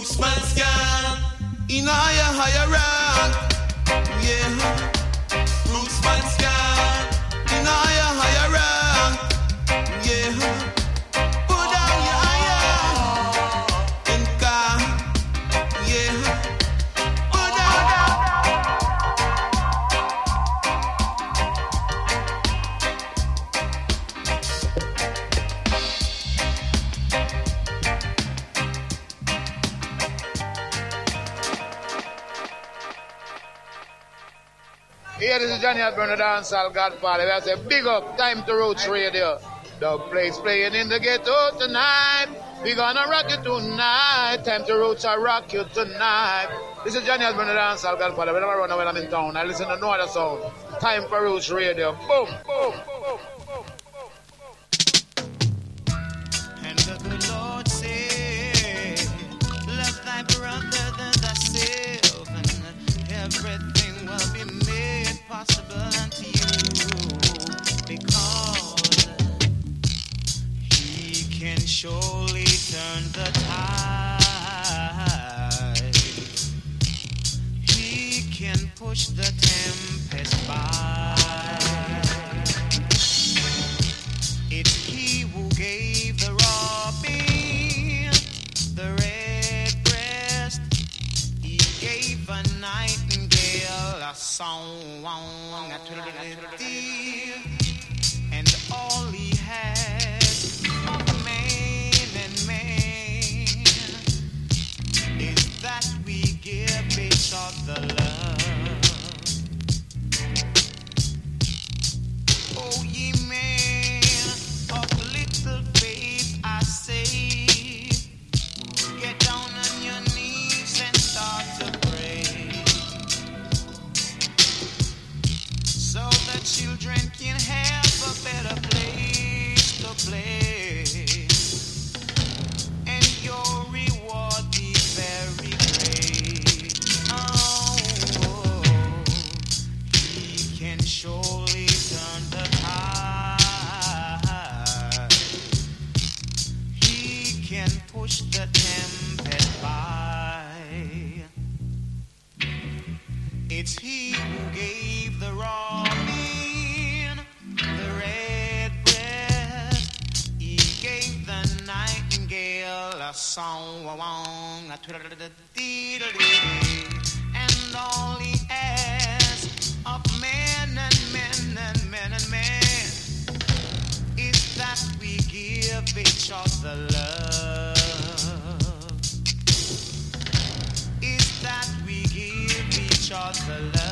Rootsman scan in a higher rank. Yeah. Rootsman scan in a higher rank. Yeah. Put down your iron in car. Yeah. Put down. Yeah, this is Johnny Osborne, the dancehall godfather. I say, big up, Time to Roots Radio. The place playing in the ghetto tonight. We gonna rock you tonight. Time to Roots, I rock you tonight. This is Johnny Osborne, the dancehall godfather. Whenever I run when I'm in town, I listen to no other sound. Time for Roots Radio. Boom, boom, boom. And the good Lord said, love thy brother than thyself, and everything will be made possible unto you, because he can surely turn the tide. He can push the tempest by. It's he who gave the robin the red breast. He gave a nightingale a song. And all he has of man and man is that we give each other love. Oh, ye men of little faith, I say, get down on your knees and start to pray, so the children can have a better place to play, and your reward be very great. Oh, he can surely turn the tide. He can push the tempest by. It's he who gave the robin the red breast. He gave the nightingale a song. And all he asks of men and men and men and men is that we give each other love. Is that we give each other love.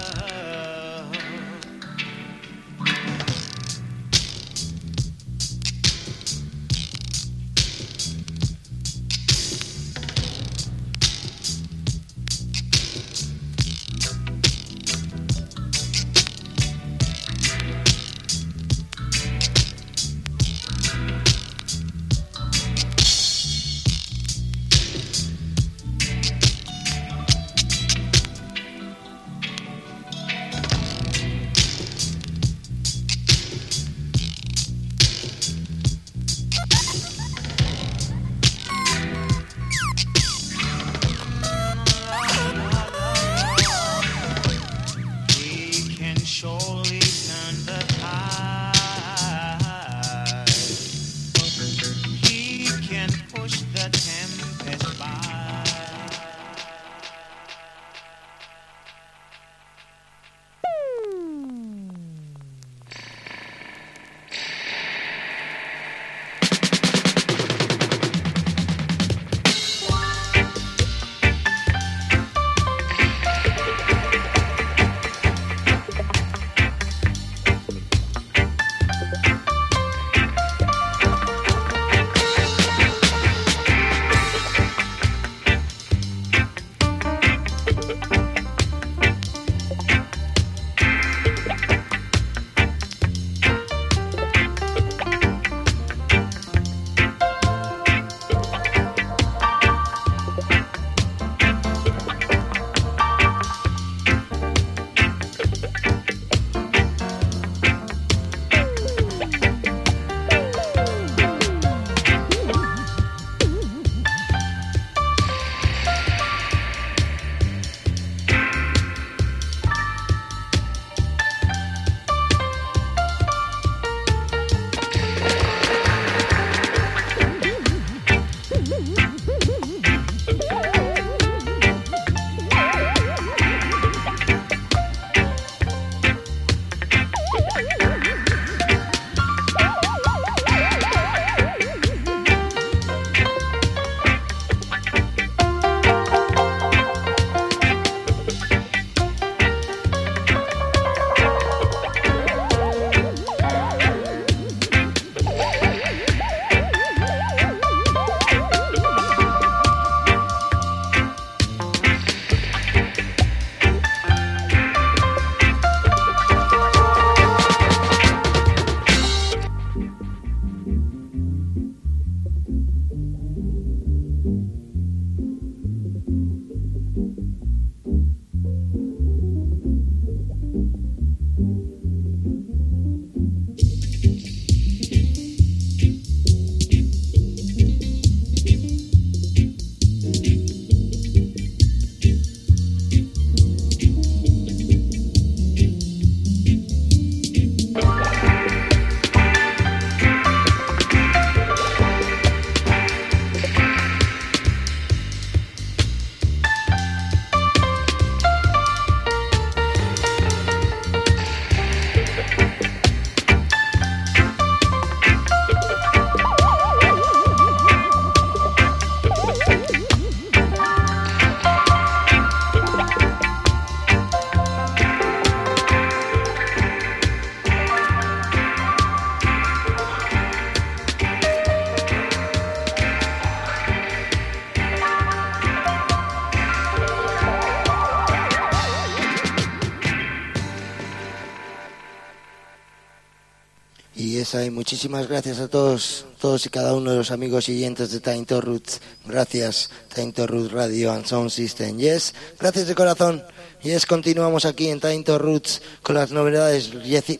Yes, muchísimas gracias a todos y cada uno de los amigos y oyentes de Tainto Roots. Gracias, Tainto Roots Radio and Sound System. Yes, gracias de corazón. Yes, continuamos aquí en Tainto Roots con las novedades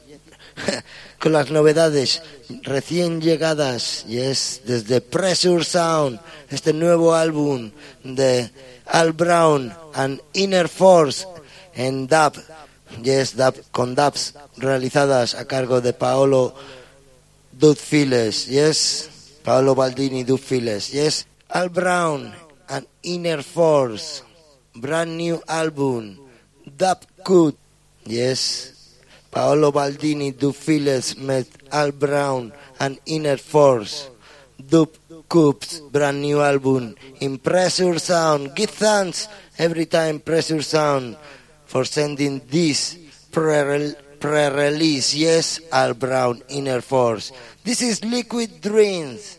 recién llegadas. Yes, desde Pressure Sound, este nuevo álbum de Al Brown and Inner Force en dub. Yes, dub, con dubs realizadas a cargo de Paolo Dubfiles. Yes, Paolo Baldini Dubfiles. Yes, Al Brown and Inner Force, brand new album, Dub Cut. Yes, Paolo Baldini Dubfiles met Al Brown and Inner Force, Dub Cut, brand new album in Pressure Sound. Give thanks every time, Pressure Sound, for sending this pre-release. Yes, Al Brown, Inner Force. This is Liquid Dreams.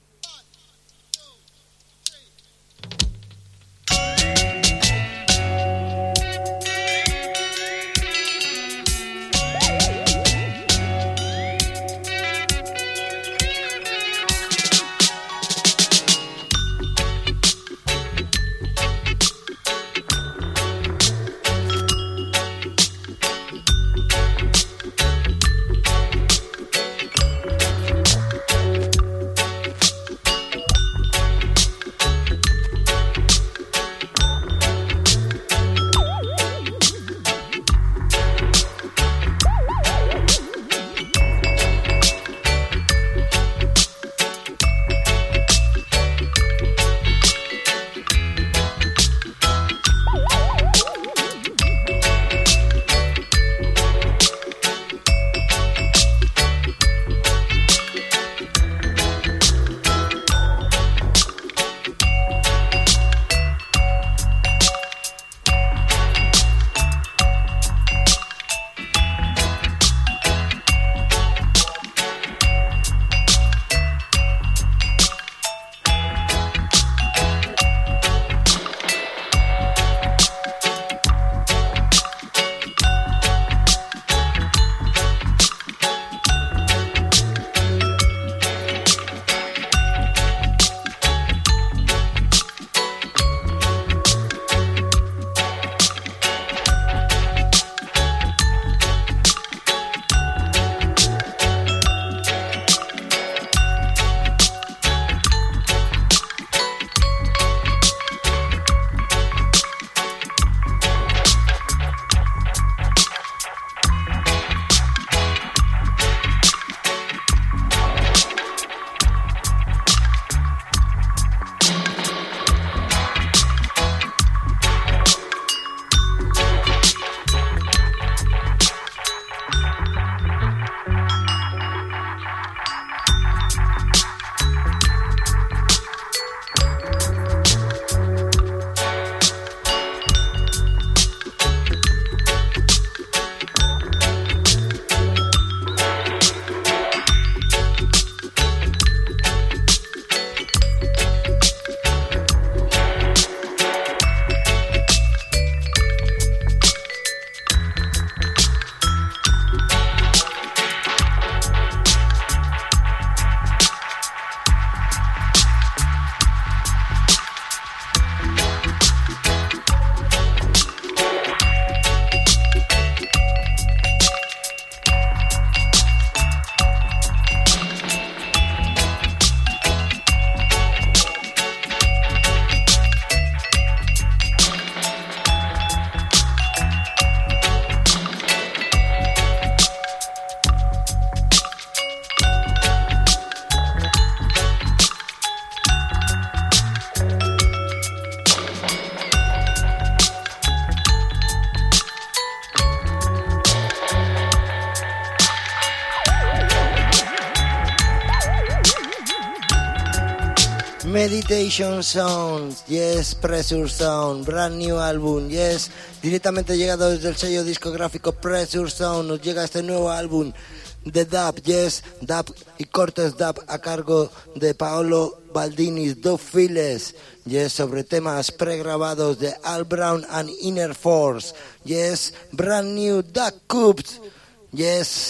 Meditation Sound, yes, Pressure Sound, brand new álbum, yes, directamente llegado desde el sello discográfico Pressure Sound, nos llega este nuevo álbum de dub, yes, dub y cortes dub a cargo de Paolo Baldini Dubfiles, yes, sobre temas pregrabados de Al Brown and Inner Force, yes, brand new Duck Cups, yes,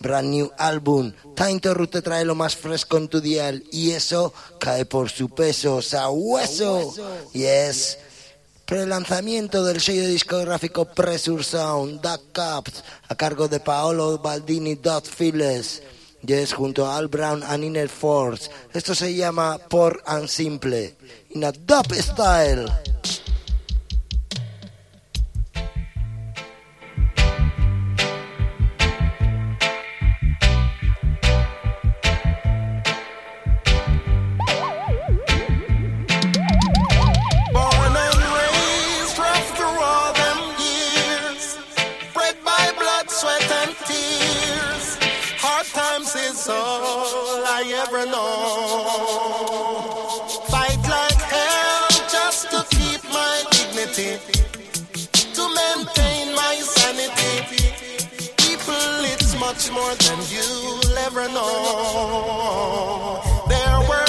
brand new album. Time to Root te trae lo más fresco en tu dial y eso cae por su peso, sabueso. Yes. Prelanzamiento del sello discográfico Pressure Sound, Duck Cups, a cargo de Paolo Baldini, Dot Phillips. Yes, junto a Al Brown and Inner Force. Esto se llama Poor and Simple, in a dub style. All I ever know. Fight like hell just to keep my dignity, to maintain my sanity. People, it's much more than you'll ever know. There were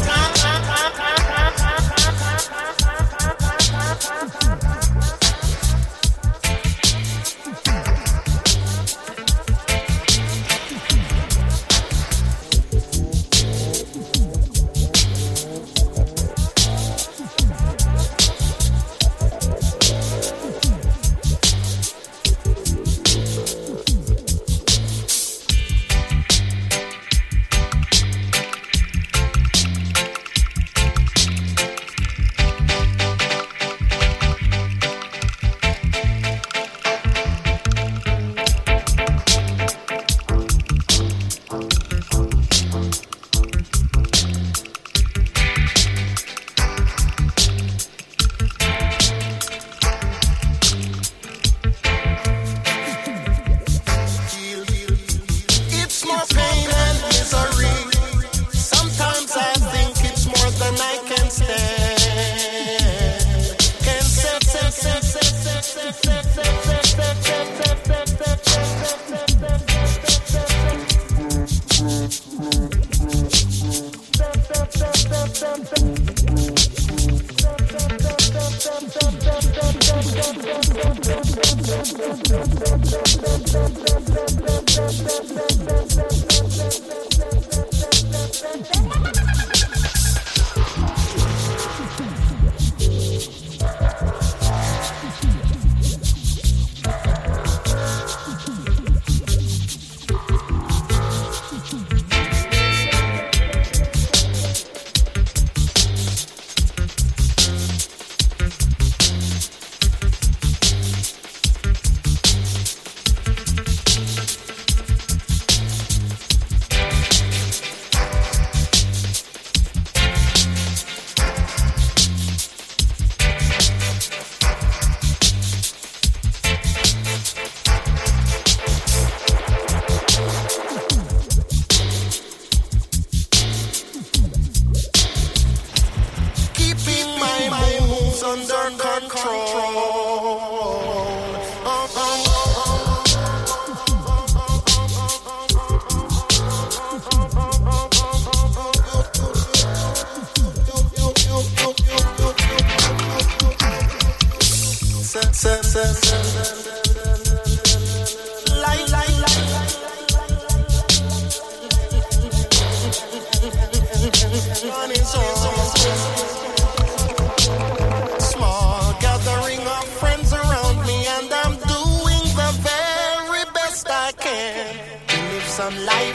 small gathering of friends around me, and I'm doing the very best I can to live some life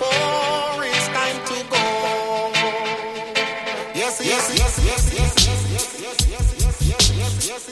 before it's time to go. Yes, yes, yes, yes, yes, yes, yes, yes, yes, yes,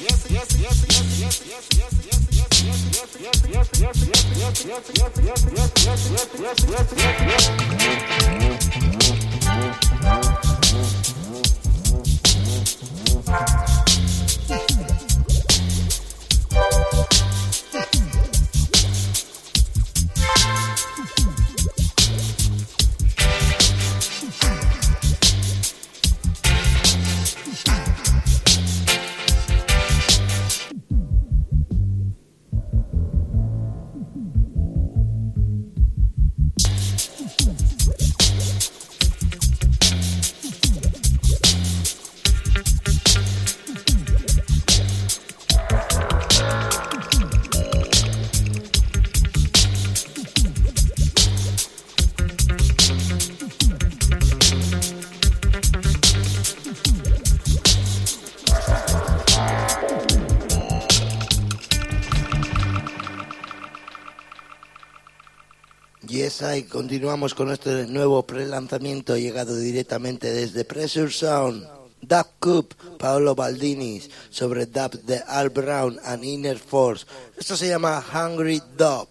ahí continuamos con este nuevo prelanzamiento llegado directamente desde Pressure Sound. Dub Cup, Paolo Baldini, sobre dub de Al Brown and Inner Force. Esto se llama Hungry Dub.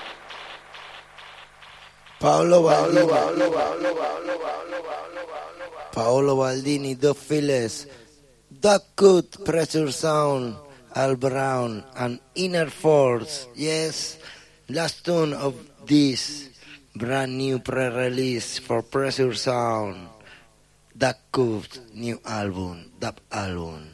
Paolo Baldini. Paolo Baldini, Dub Phillips, Doug Good, Pressure Sound, Al Brown, and Inner Force. Yes, last tune of this brand new pre-release for Pressure Sound, Doug Good, new album, Dub album.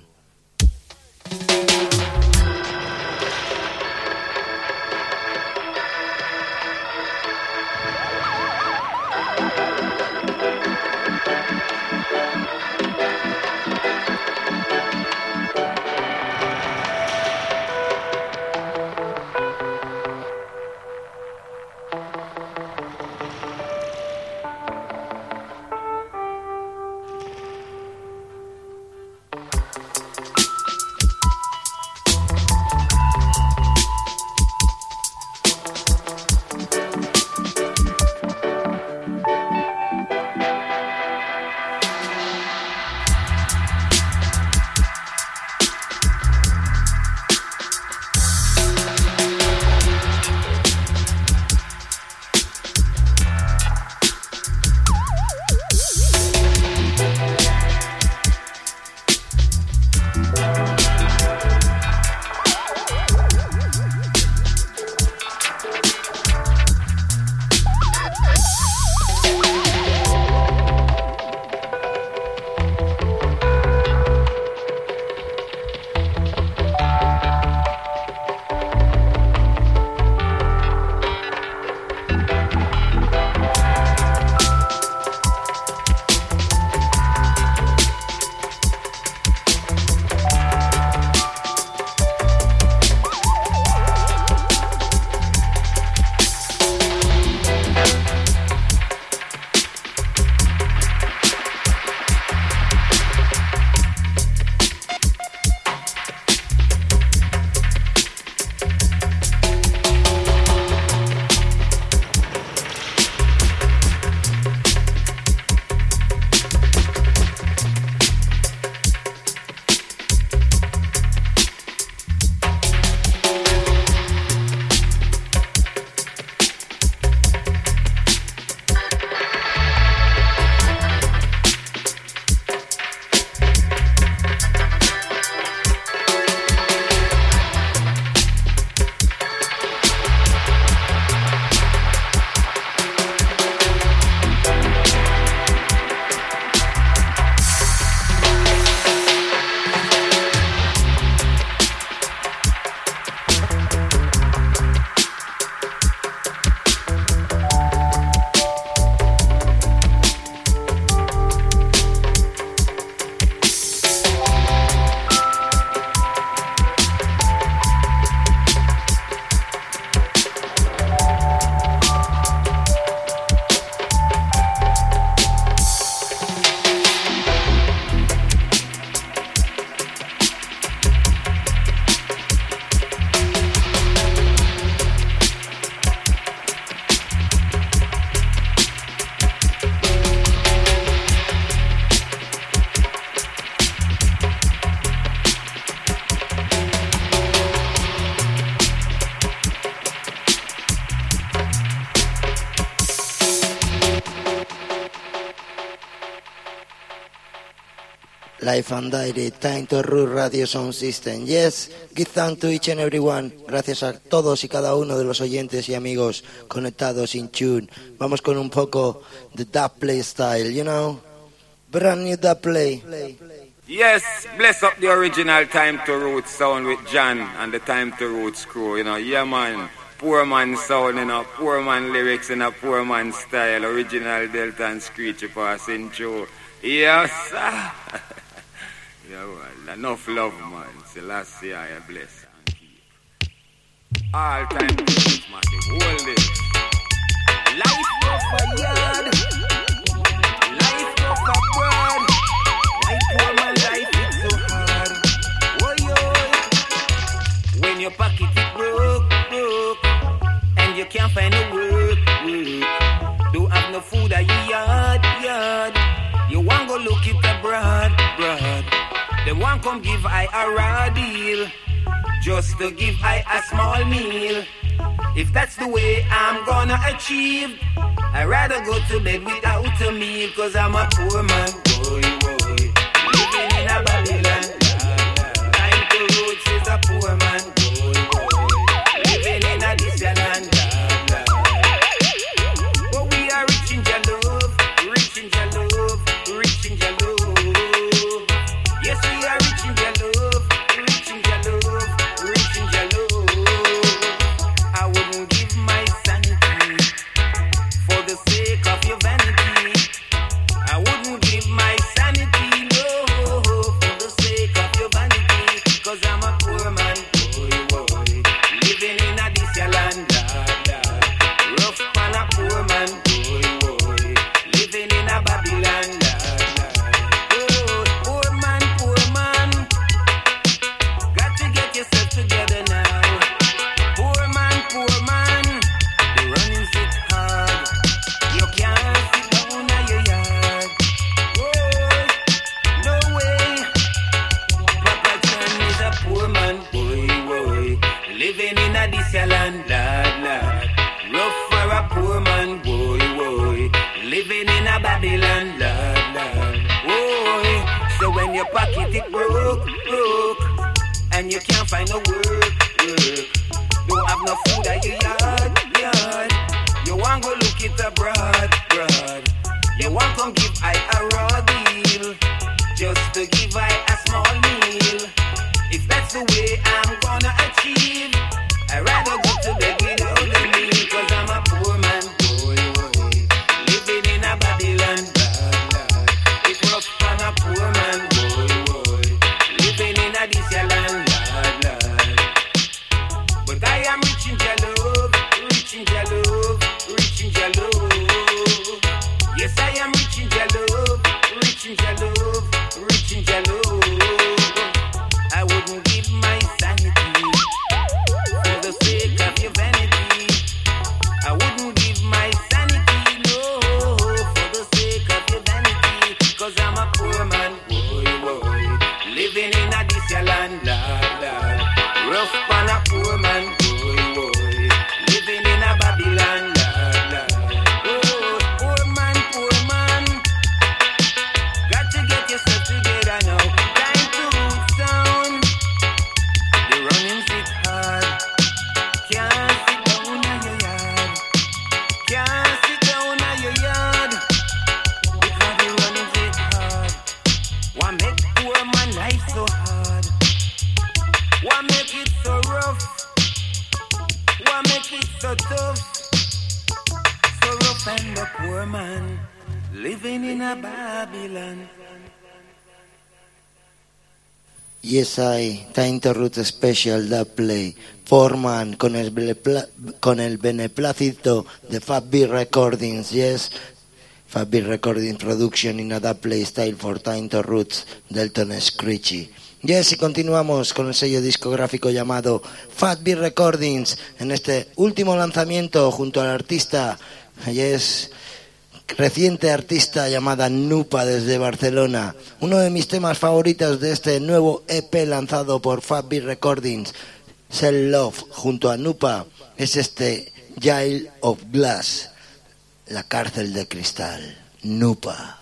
Life and Direct, Time to Root Radio Sound System. Yes, give thanks to each and everyone. Gracias a todos y cada uno de los oyentes y amigos conectados in tune. Vamos con un poco de dub play style, you know? Brand new dub play. Yes, bless up the original Time to Roots sound with John and the Time to Roots crew, you know. Yeah, man. Poor man sound, you know. Poor man lyrics in a poor man style. Original Delta and Screechy passing through. Yes, sir. Yeah, well, enough love, man. Selassie, I bless and keep. All time to Roots, massive. Hold it. Life go for yard. Life go for bird. Why poor man life is so hard? Oh, yo. When your pocket is broke, and you can't find no work. Don't have no food at your yard. You want go look it abroad. They want come give I a raw deal, just to give I a small meal. If that's the way I'm gonna achieve, I'd rather go to bed without a meal, cause I'm a poor man. Oh Babylon, Lord. Oh, so when your pocket it broke, and you can't find no work, don't have no food at your yard. You want go look it abroad. You want come give I a raw deal, just to give I a small meal. If that's the way I'm gonna achieve, I'd rather go to bed without a meal, 'cause I'm a poor man, boy, living in a Babylon, Lord. It's rough on a poor man, boy, living in a this here land, Lord. But I am rich in your love, rich in your love, rich in your love. Yes, I am rich in your love, rich in your love, rich in your love. I wouldn't give my sanity for the sake of your vanity. I wouldn't give my sanity, no, for the sake of your vanity. 'Cause I'm a poor man, boy, living in a this here land, Lord. Rough on a poor man, boy, living in a Babylon, Lord. Oh, poor man, got to get yourself together now. Time to root sound. The running's it hard. Can't sit down on your yard. Can't sit down on your yard. Because the running's it hard. Why make poor man life so hard? Why make it so rough? Why make it so tough? So rough and the poor man living in a Babylon. Yes, I, Time to Root Special Dub Play, Foreman con el beneplácito de Fat Beat Recordings, yes, Fat Beat Recording Production in a Dub Play Style for Time to Roots, Delton Screechy. Yes, y continuamos con el sello discográfico llamado Fat Beat Recordings en este último lanzamiento junto al artista, yes, reciente artista llamada Nupa desde Barcelona. Uno de mis temas favoritos de este nuevo EP lanzado por Fat Beat Recordings, Sell Love, junto a Nupa, es este Jail of Glass, la cárcel de cristal. Nupa.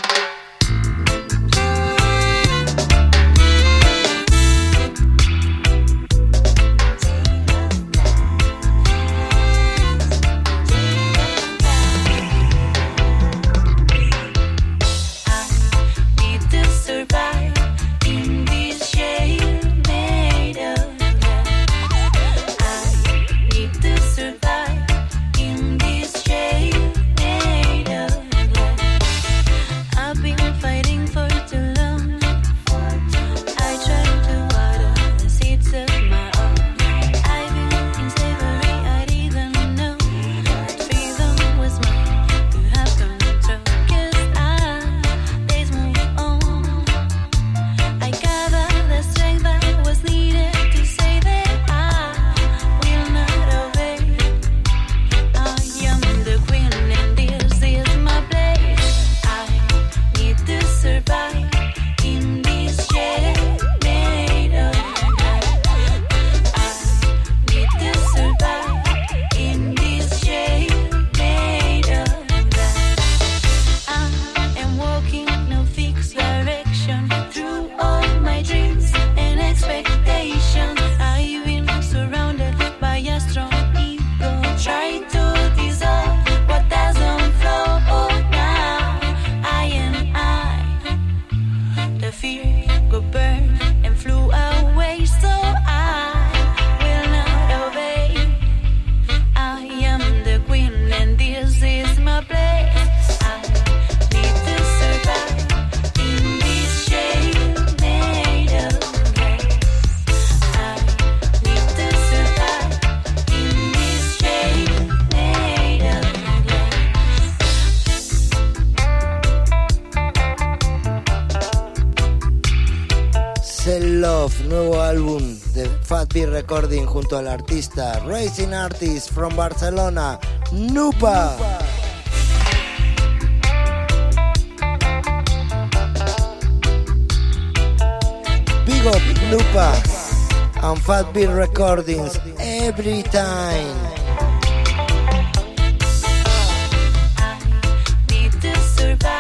Nuevo álbum de Fat Beat Recording junto al artista Racing Artist from Barcelona, Nupa. Big up Nupa and Fat Beat Recordings every time. I need to survive.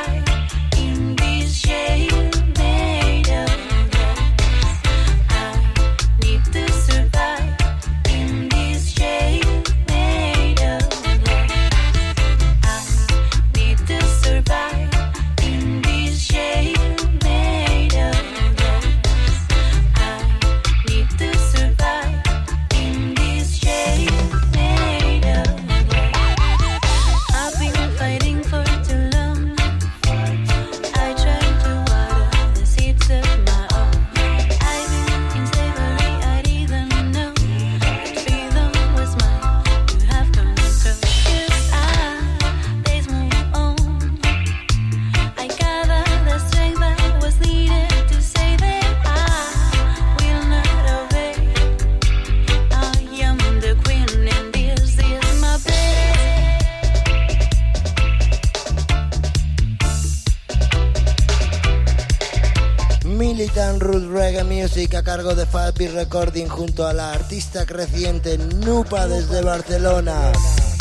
Militant Root Reggae Music a cargo de Fat Beat Recording junto a la artista creciente Nupa desde Barcelona.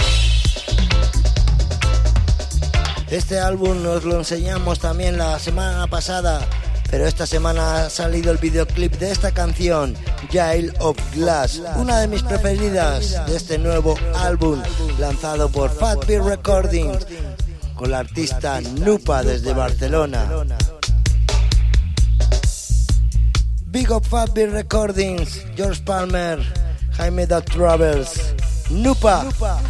Este álbum nos lo enseñamos también la semana pasada, pero esta semana ha salido el videoclip de esta canción, Jail of Glass, una de mis preferidas de este nuevo álbum lanzado por Fat Beat Recordings con la artista Nupa desde Barcelona. Big Up Fat Beat Recordings, George Palmer, Jaime Duck Travels, Nupa.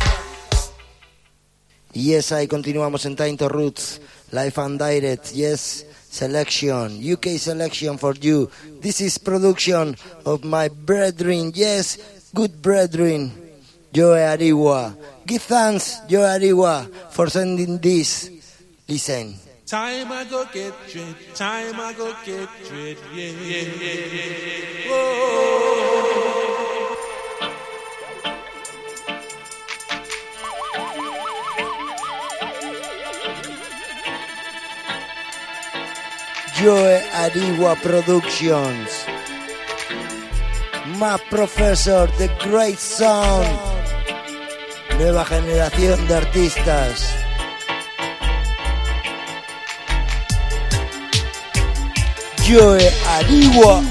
Yes, ahí continuamos en Time to Roots, live and direct, yes, selection, UK selection for you. This is production of my brethren, yes, good brethren, Joe Ariwa. Give thanks, Joe Ariwa, for sending this. Listen. Time I go get dread, time I go get dread, yeah, yeah, yeah. Whoa. Joe Ariwa Productions. My Professor, The Great Sound. Nueva generación de artistas. Joe Ariwa.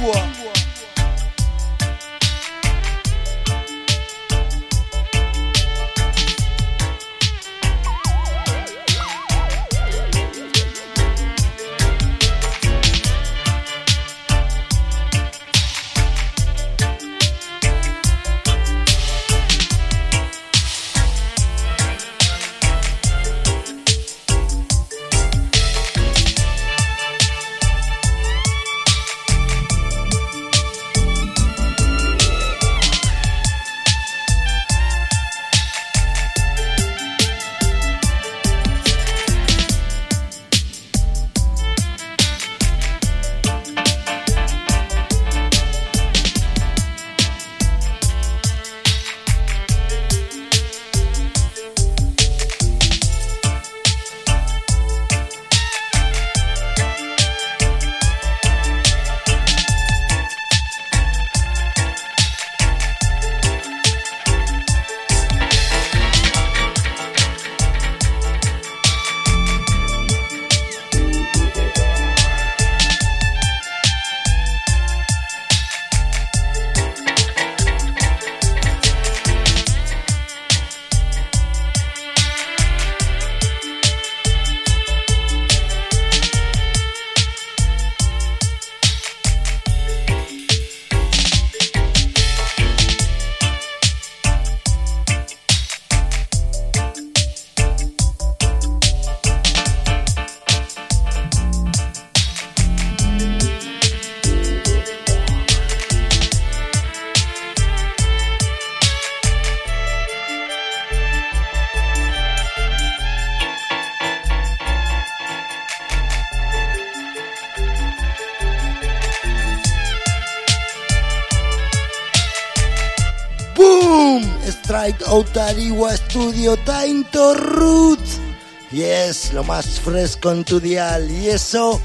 Straight Out Ariwa Studio, Time to Roots. Yes, lo más fresco en tu dial. Y eso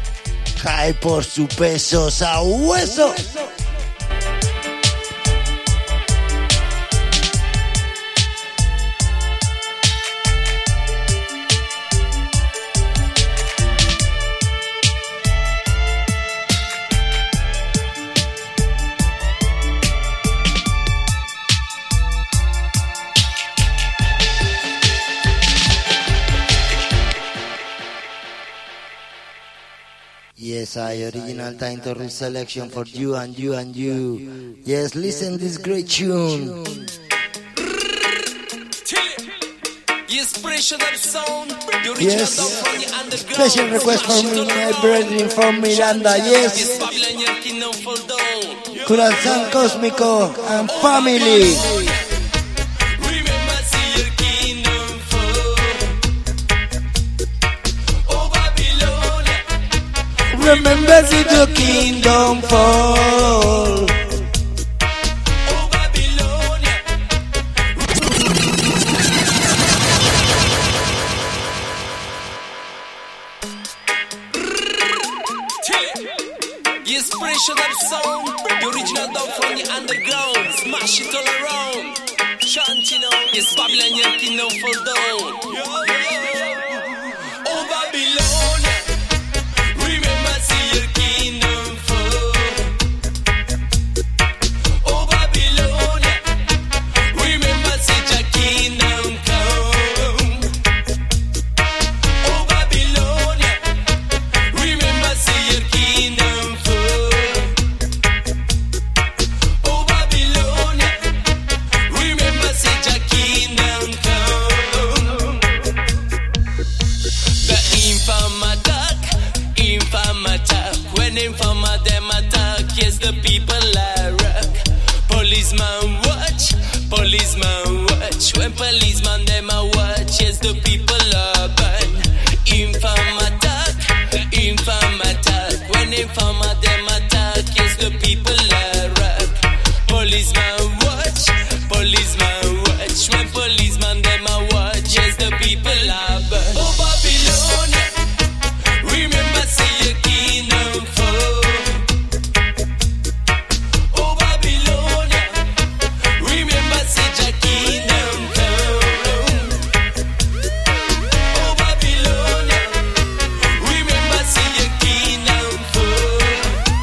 cae por su peso, sabueso. Yes, I original Time to Roots selection for you and you and you. Yes, listen this great tune. Yes, special request from my brethren from Miranda. Yes, Corazón Cósmico and family. Remember see the kingdom fall. Yes, pressure that sound. The original dub from the underground. Smash it all around. Chantino. Yes, Babylon, your kingdom fall down. Oh, Babylon. Remember, see your kingdom fall. Oh, Babylon. Remember, see your kingdom come. Oh, Babylon. Remember, see your kingdom fall. Oh, Babylon. Remember, see your kingdom come. The infam attack. When infam them attack, yes, the people are rock. Policeman watch. When policeman them a watch, yes, the people are burn. Infam attack. When infam them attack, yes, the people are rock. Policeman watch. When policeman them a watch, yes, the people are burn. Oh, Babylon. Remember, see your kingdom fall. Oh, Babylon. Remember, see your kingdom come. Oh, Babylon. Remember, see your kingdom fall.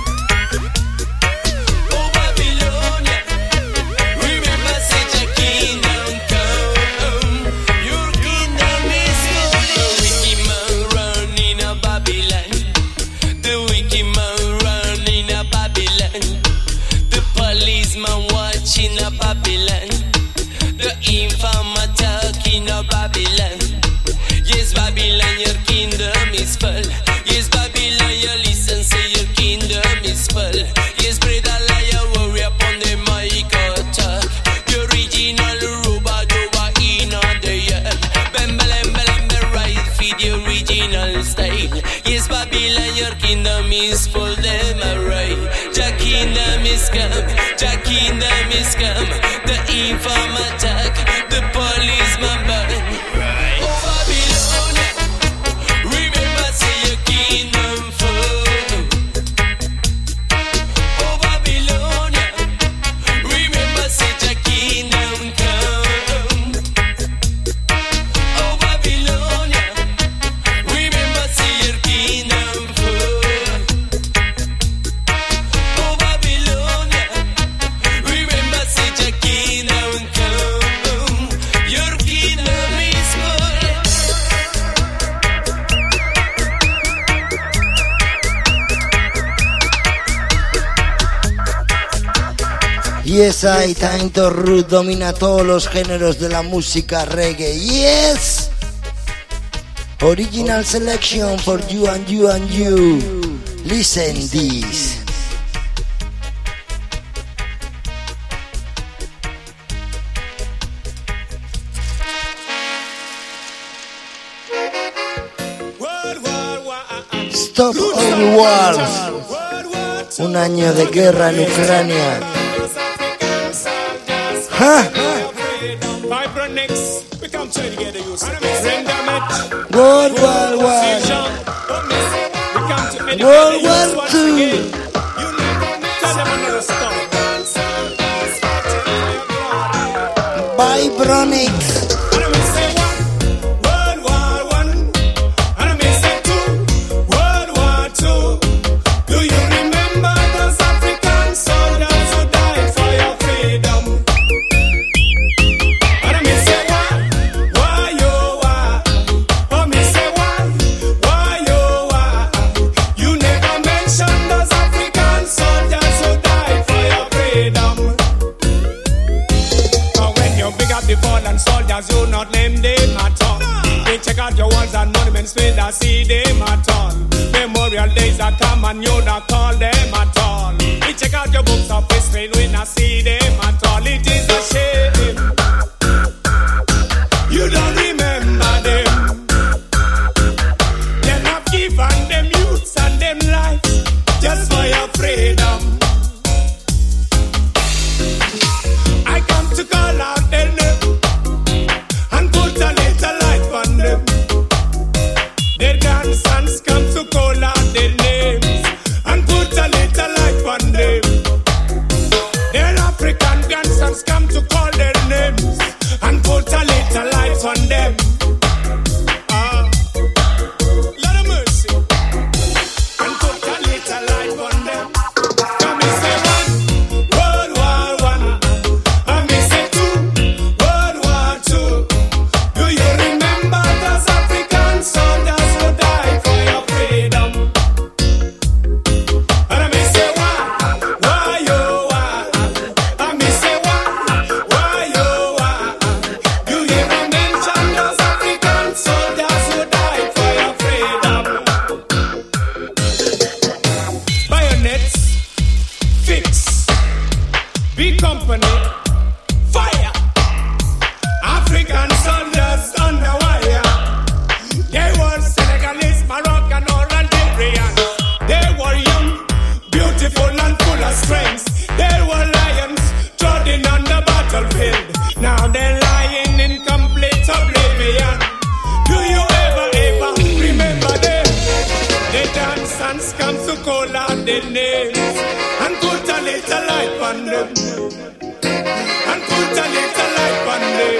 Oh, Babylon. Remember, see your kingdom come. Your kingdom is full. The wicked man run in a Babylon. The wicked man run in a Babylon. The policeman watching a Babylon. The infam attack in a Babylon. Yes, Babylon, your kingdom is full. Yes, Babylon, you listen, say your kingdom is full. Yes, brother, liar, worry upon the mic attack. The original robot over in the yard. Bembe, right, feed the original style. Yes, Babylon, your kingdom is full, them array. Your kingdom is come. The infam attack, the policeman burn. Oh, Babylon, remember, see your kingdom fall. Oh, Babylon, remember, see your kingdom come. Oh, Babylon, remember, see your kingdom fall. Oh, Babylon, remember, see your kingdom come. Your kingdom is full. Yes, I, Tainto Root domina todos los géneros de la música reggae. Yes! Original selection for you and you and you. Listen this. Stop all wars. Un año de guerra en Ucrania. ¡Ja! World War I. World War II. Vibronics. You not name them at all. They check out your walls and monuments when I see them at all. Memorial days that come and you not call them at all. They check out your books of history when I see them at all. It is a shame you don't remember them. Them have given them youths and them lives just for your freedom. I come to call out their name and put a little life on them. They can't bayonets. Fix. Big company. Fire. African soldiers under wire. They were Senegalese, Moroccan, or Algerian. They were young, beautiful, and full of strength. They were lions, trotting on the battlefield. Now they're lying in complete oblivion. Do you ever remember them? They dance and scams to call out their names and put a little light on them. And put a little light on them.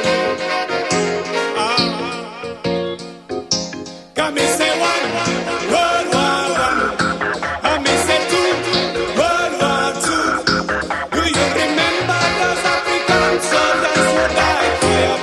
Come and say one, World War One. Come and say two, World War Two. Do you remember those African soldiers who died for your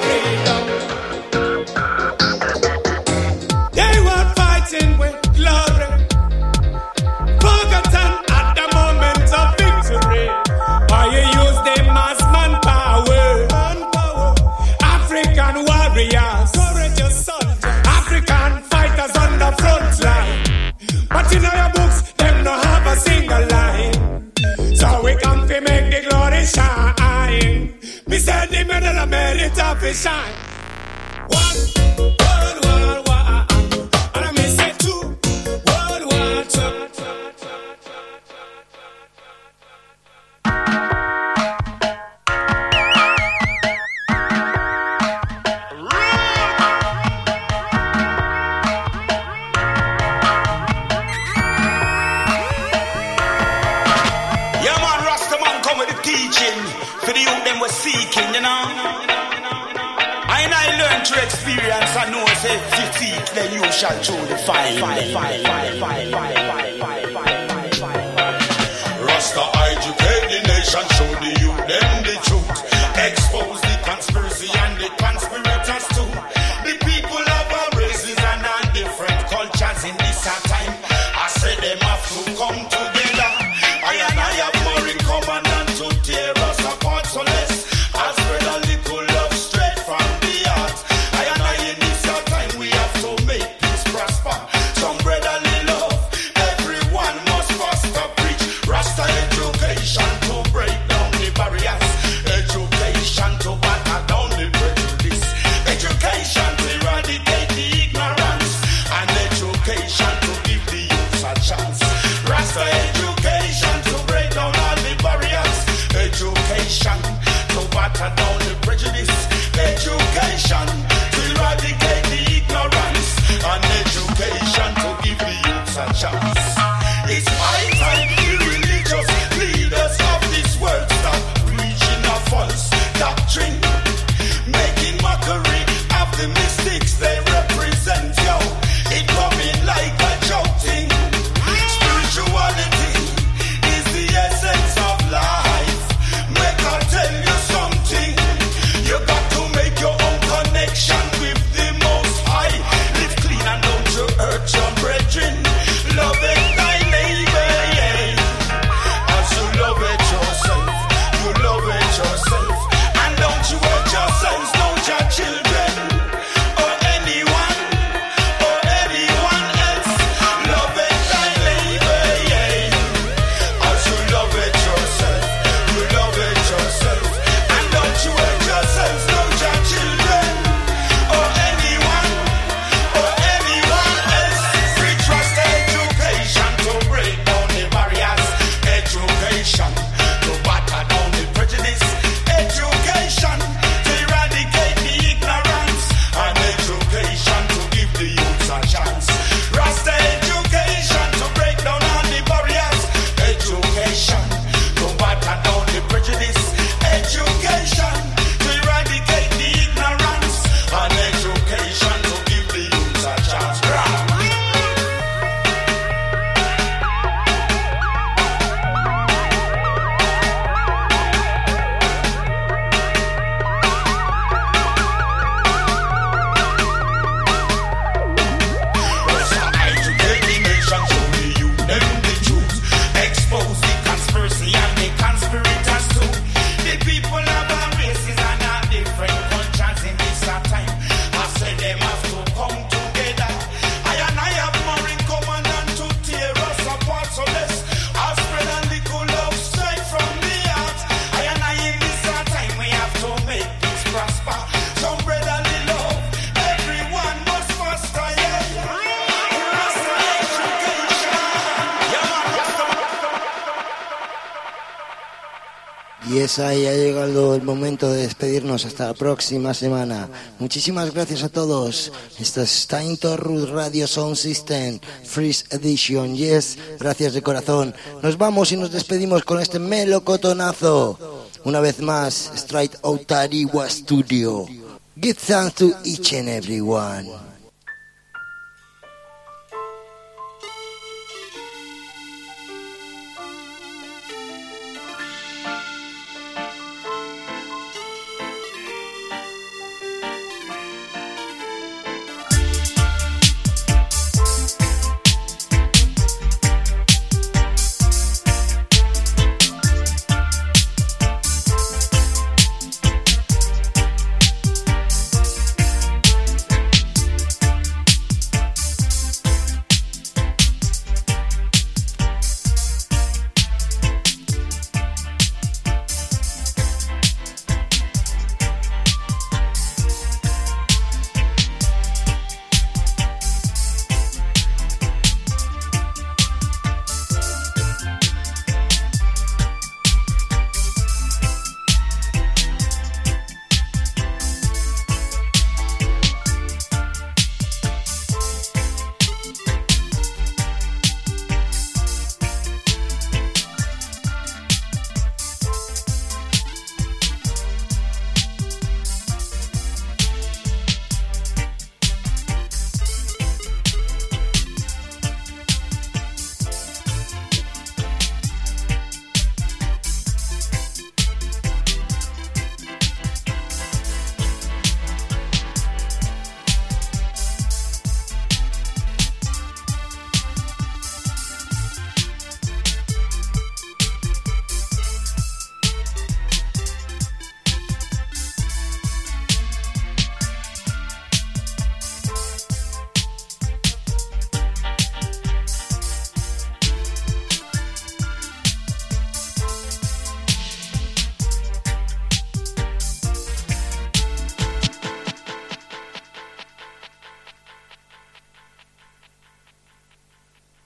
freedom? They were fighting with glory, forgotten at the moment of victory. Why you use them as manpower? African warriors, courageous soldiers, African fighters on the front line. But in your books, them no have a single line. So we come to make the glory shine. Me said the middle of merit of the shine. One, World War One. And I me say two, World War Two. Yeah, man, Rastaman come with the teaching for the youth them was seeking, you know. I learned through experience. I know if you seek, then you shall truly find. Rasta educate the nation, show the youth them the truth, expose the conspiracy and the conspirators too. The people of our races and our different cultures in this time, I say them have to come together. I have more in common than to tear us apart. So let's spread a little love straight from the heart. I in this time we have to make peace prosper. Some brotherly love everywhere. Y ahí ha llegado el momento de despedirnos hasta la próxima semana. Muchísimas gracias a todos. Esto es Time to Root Radio Sound System Freeze Edition. Yes, gracias de corazón. Nos vamos y nos despedimos con este melocotonazo. Una vez más, straight out Tariwa Studio. Give thanks to each and everyone.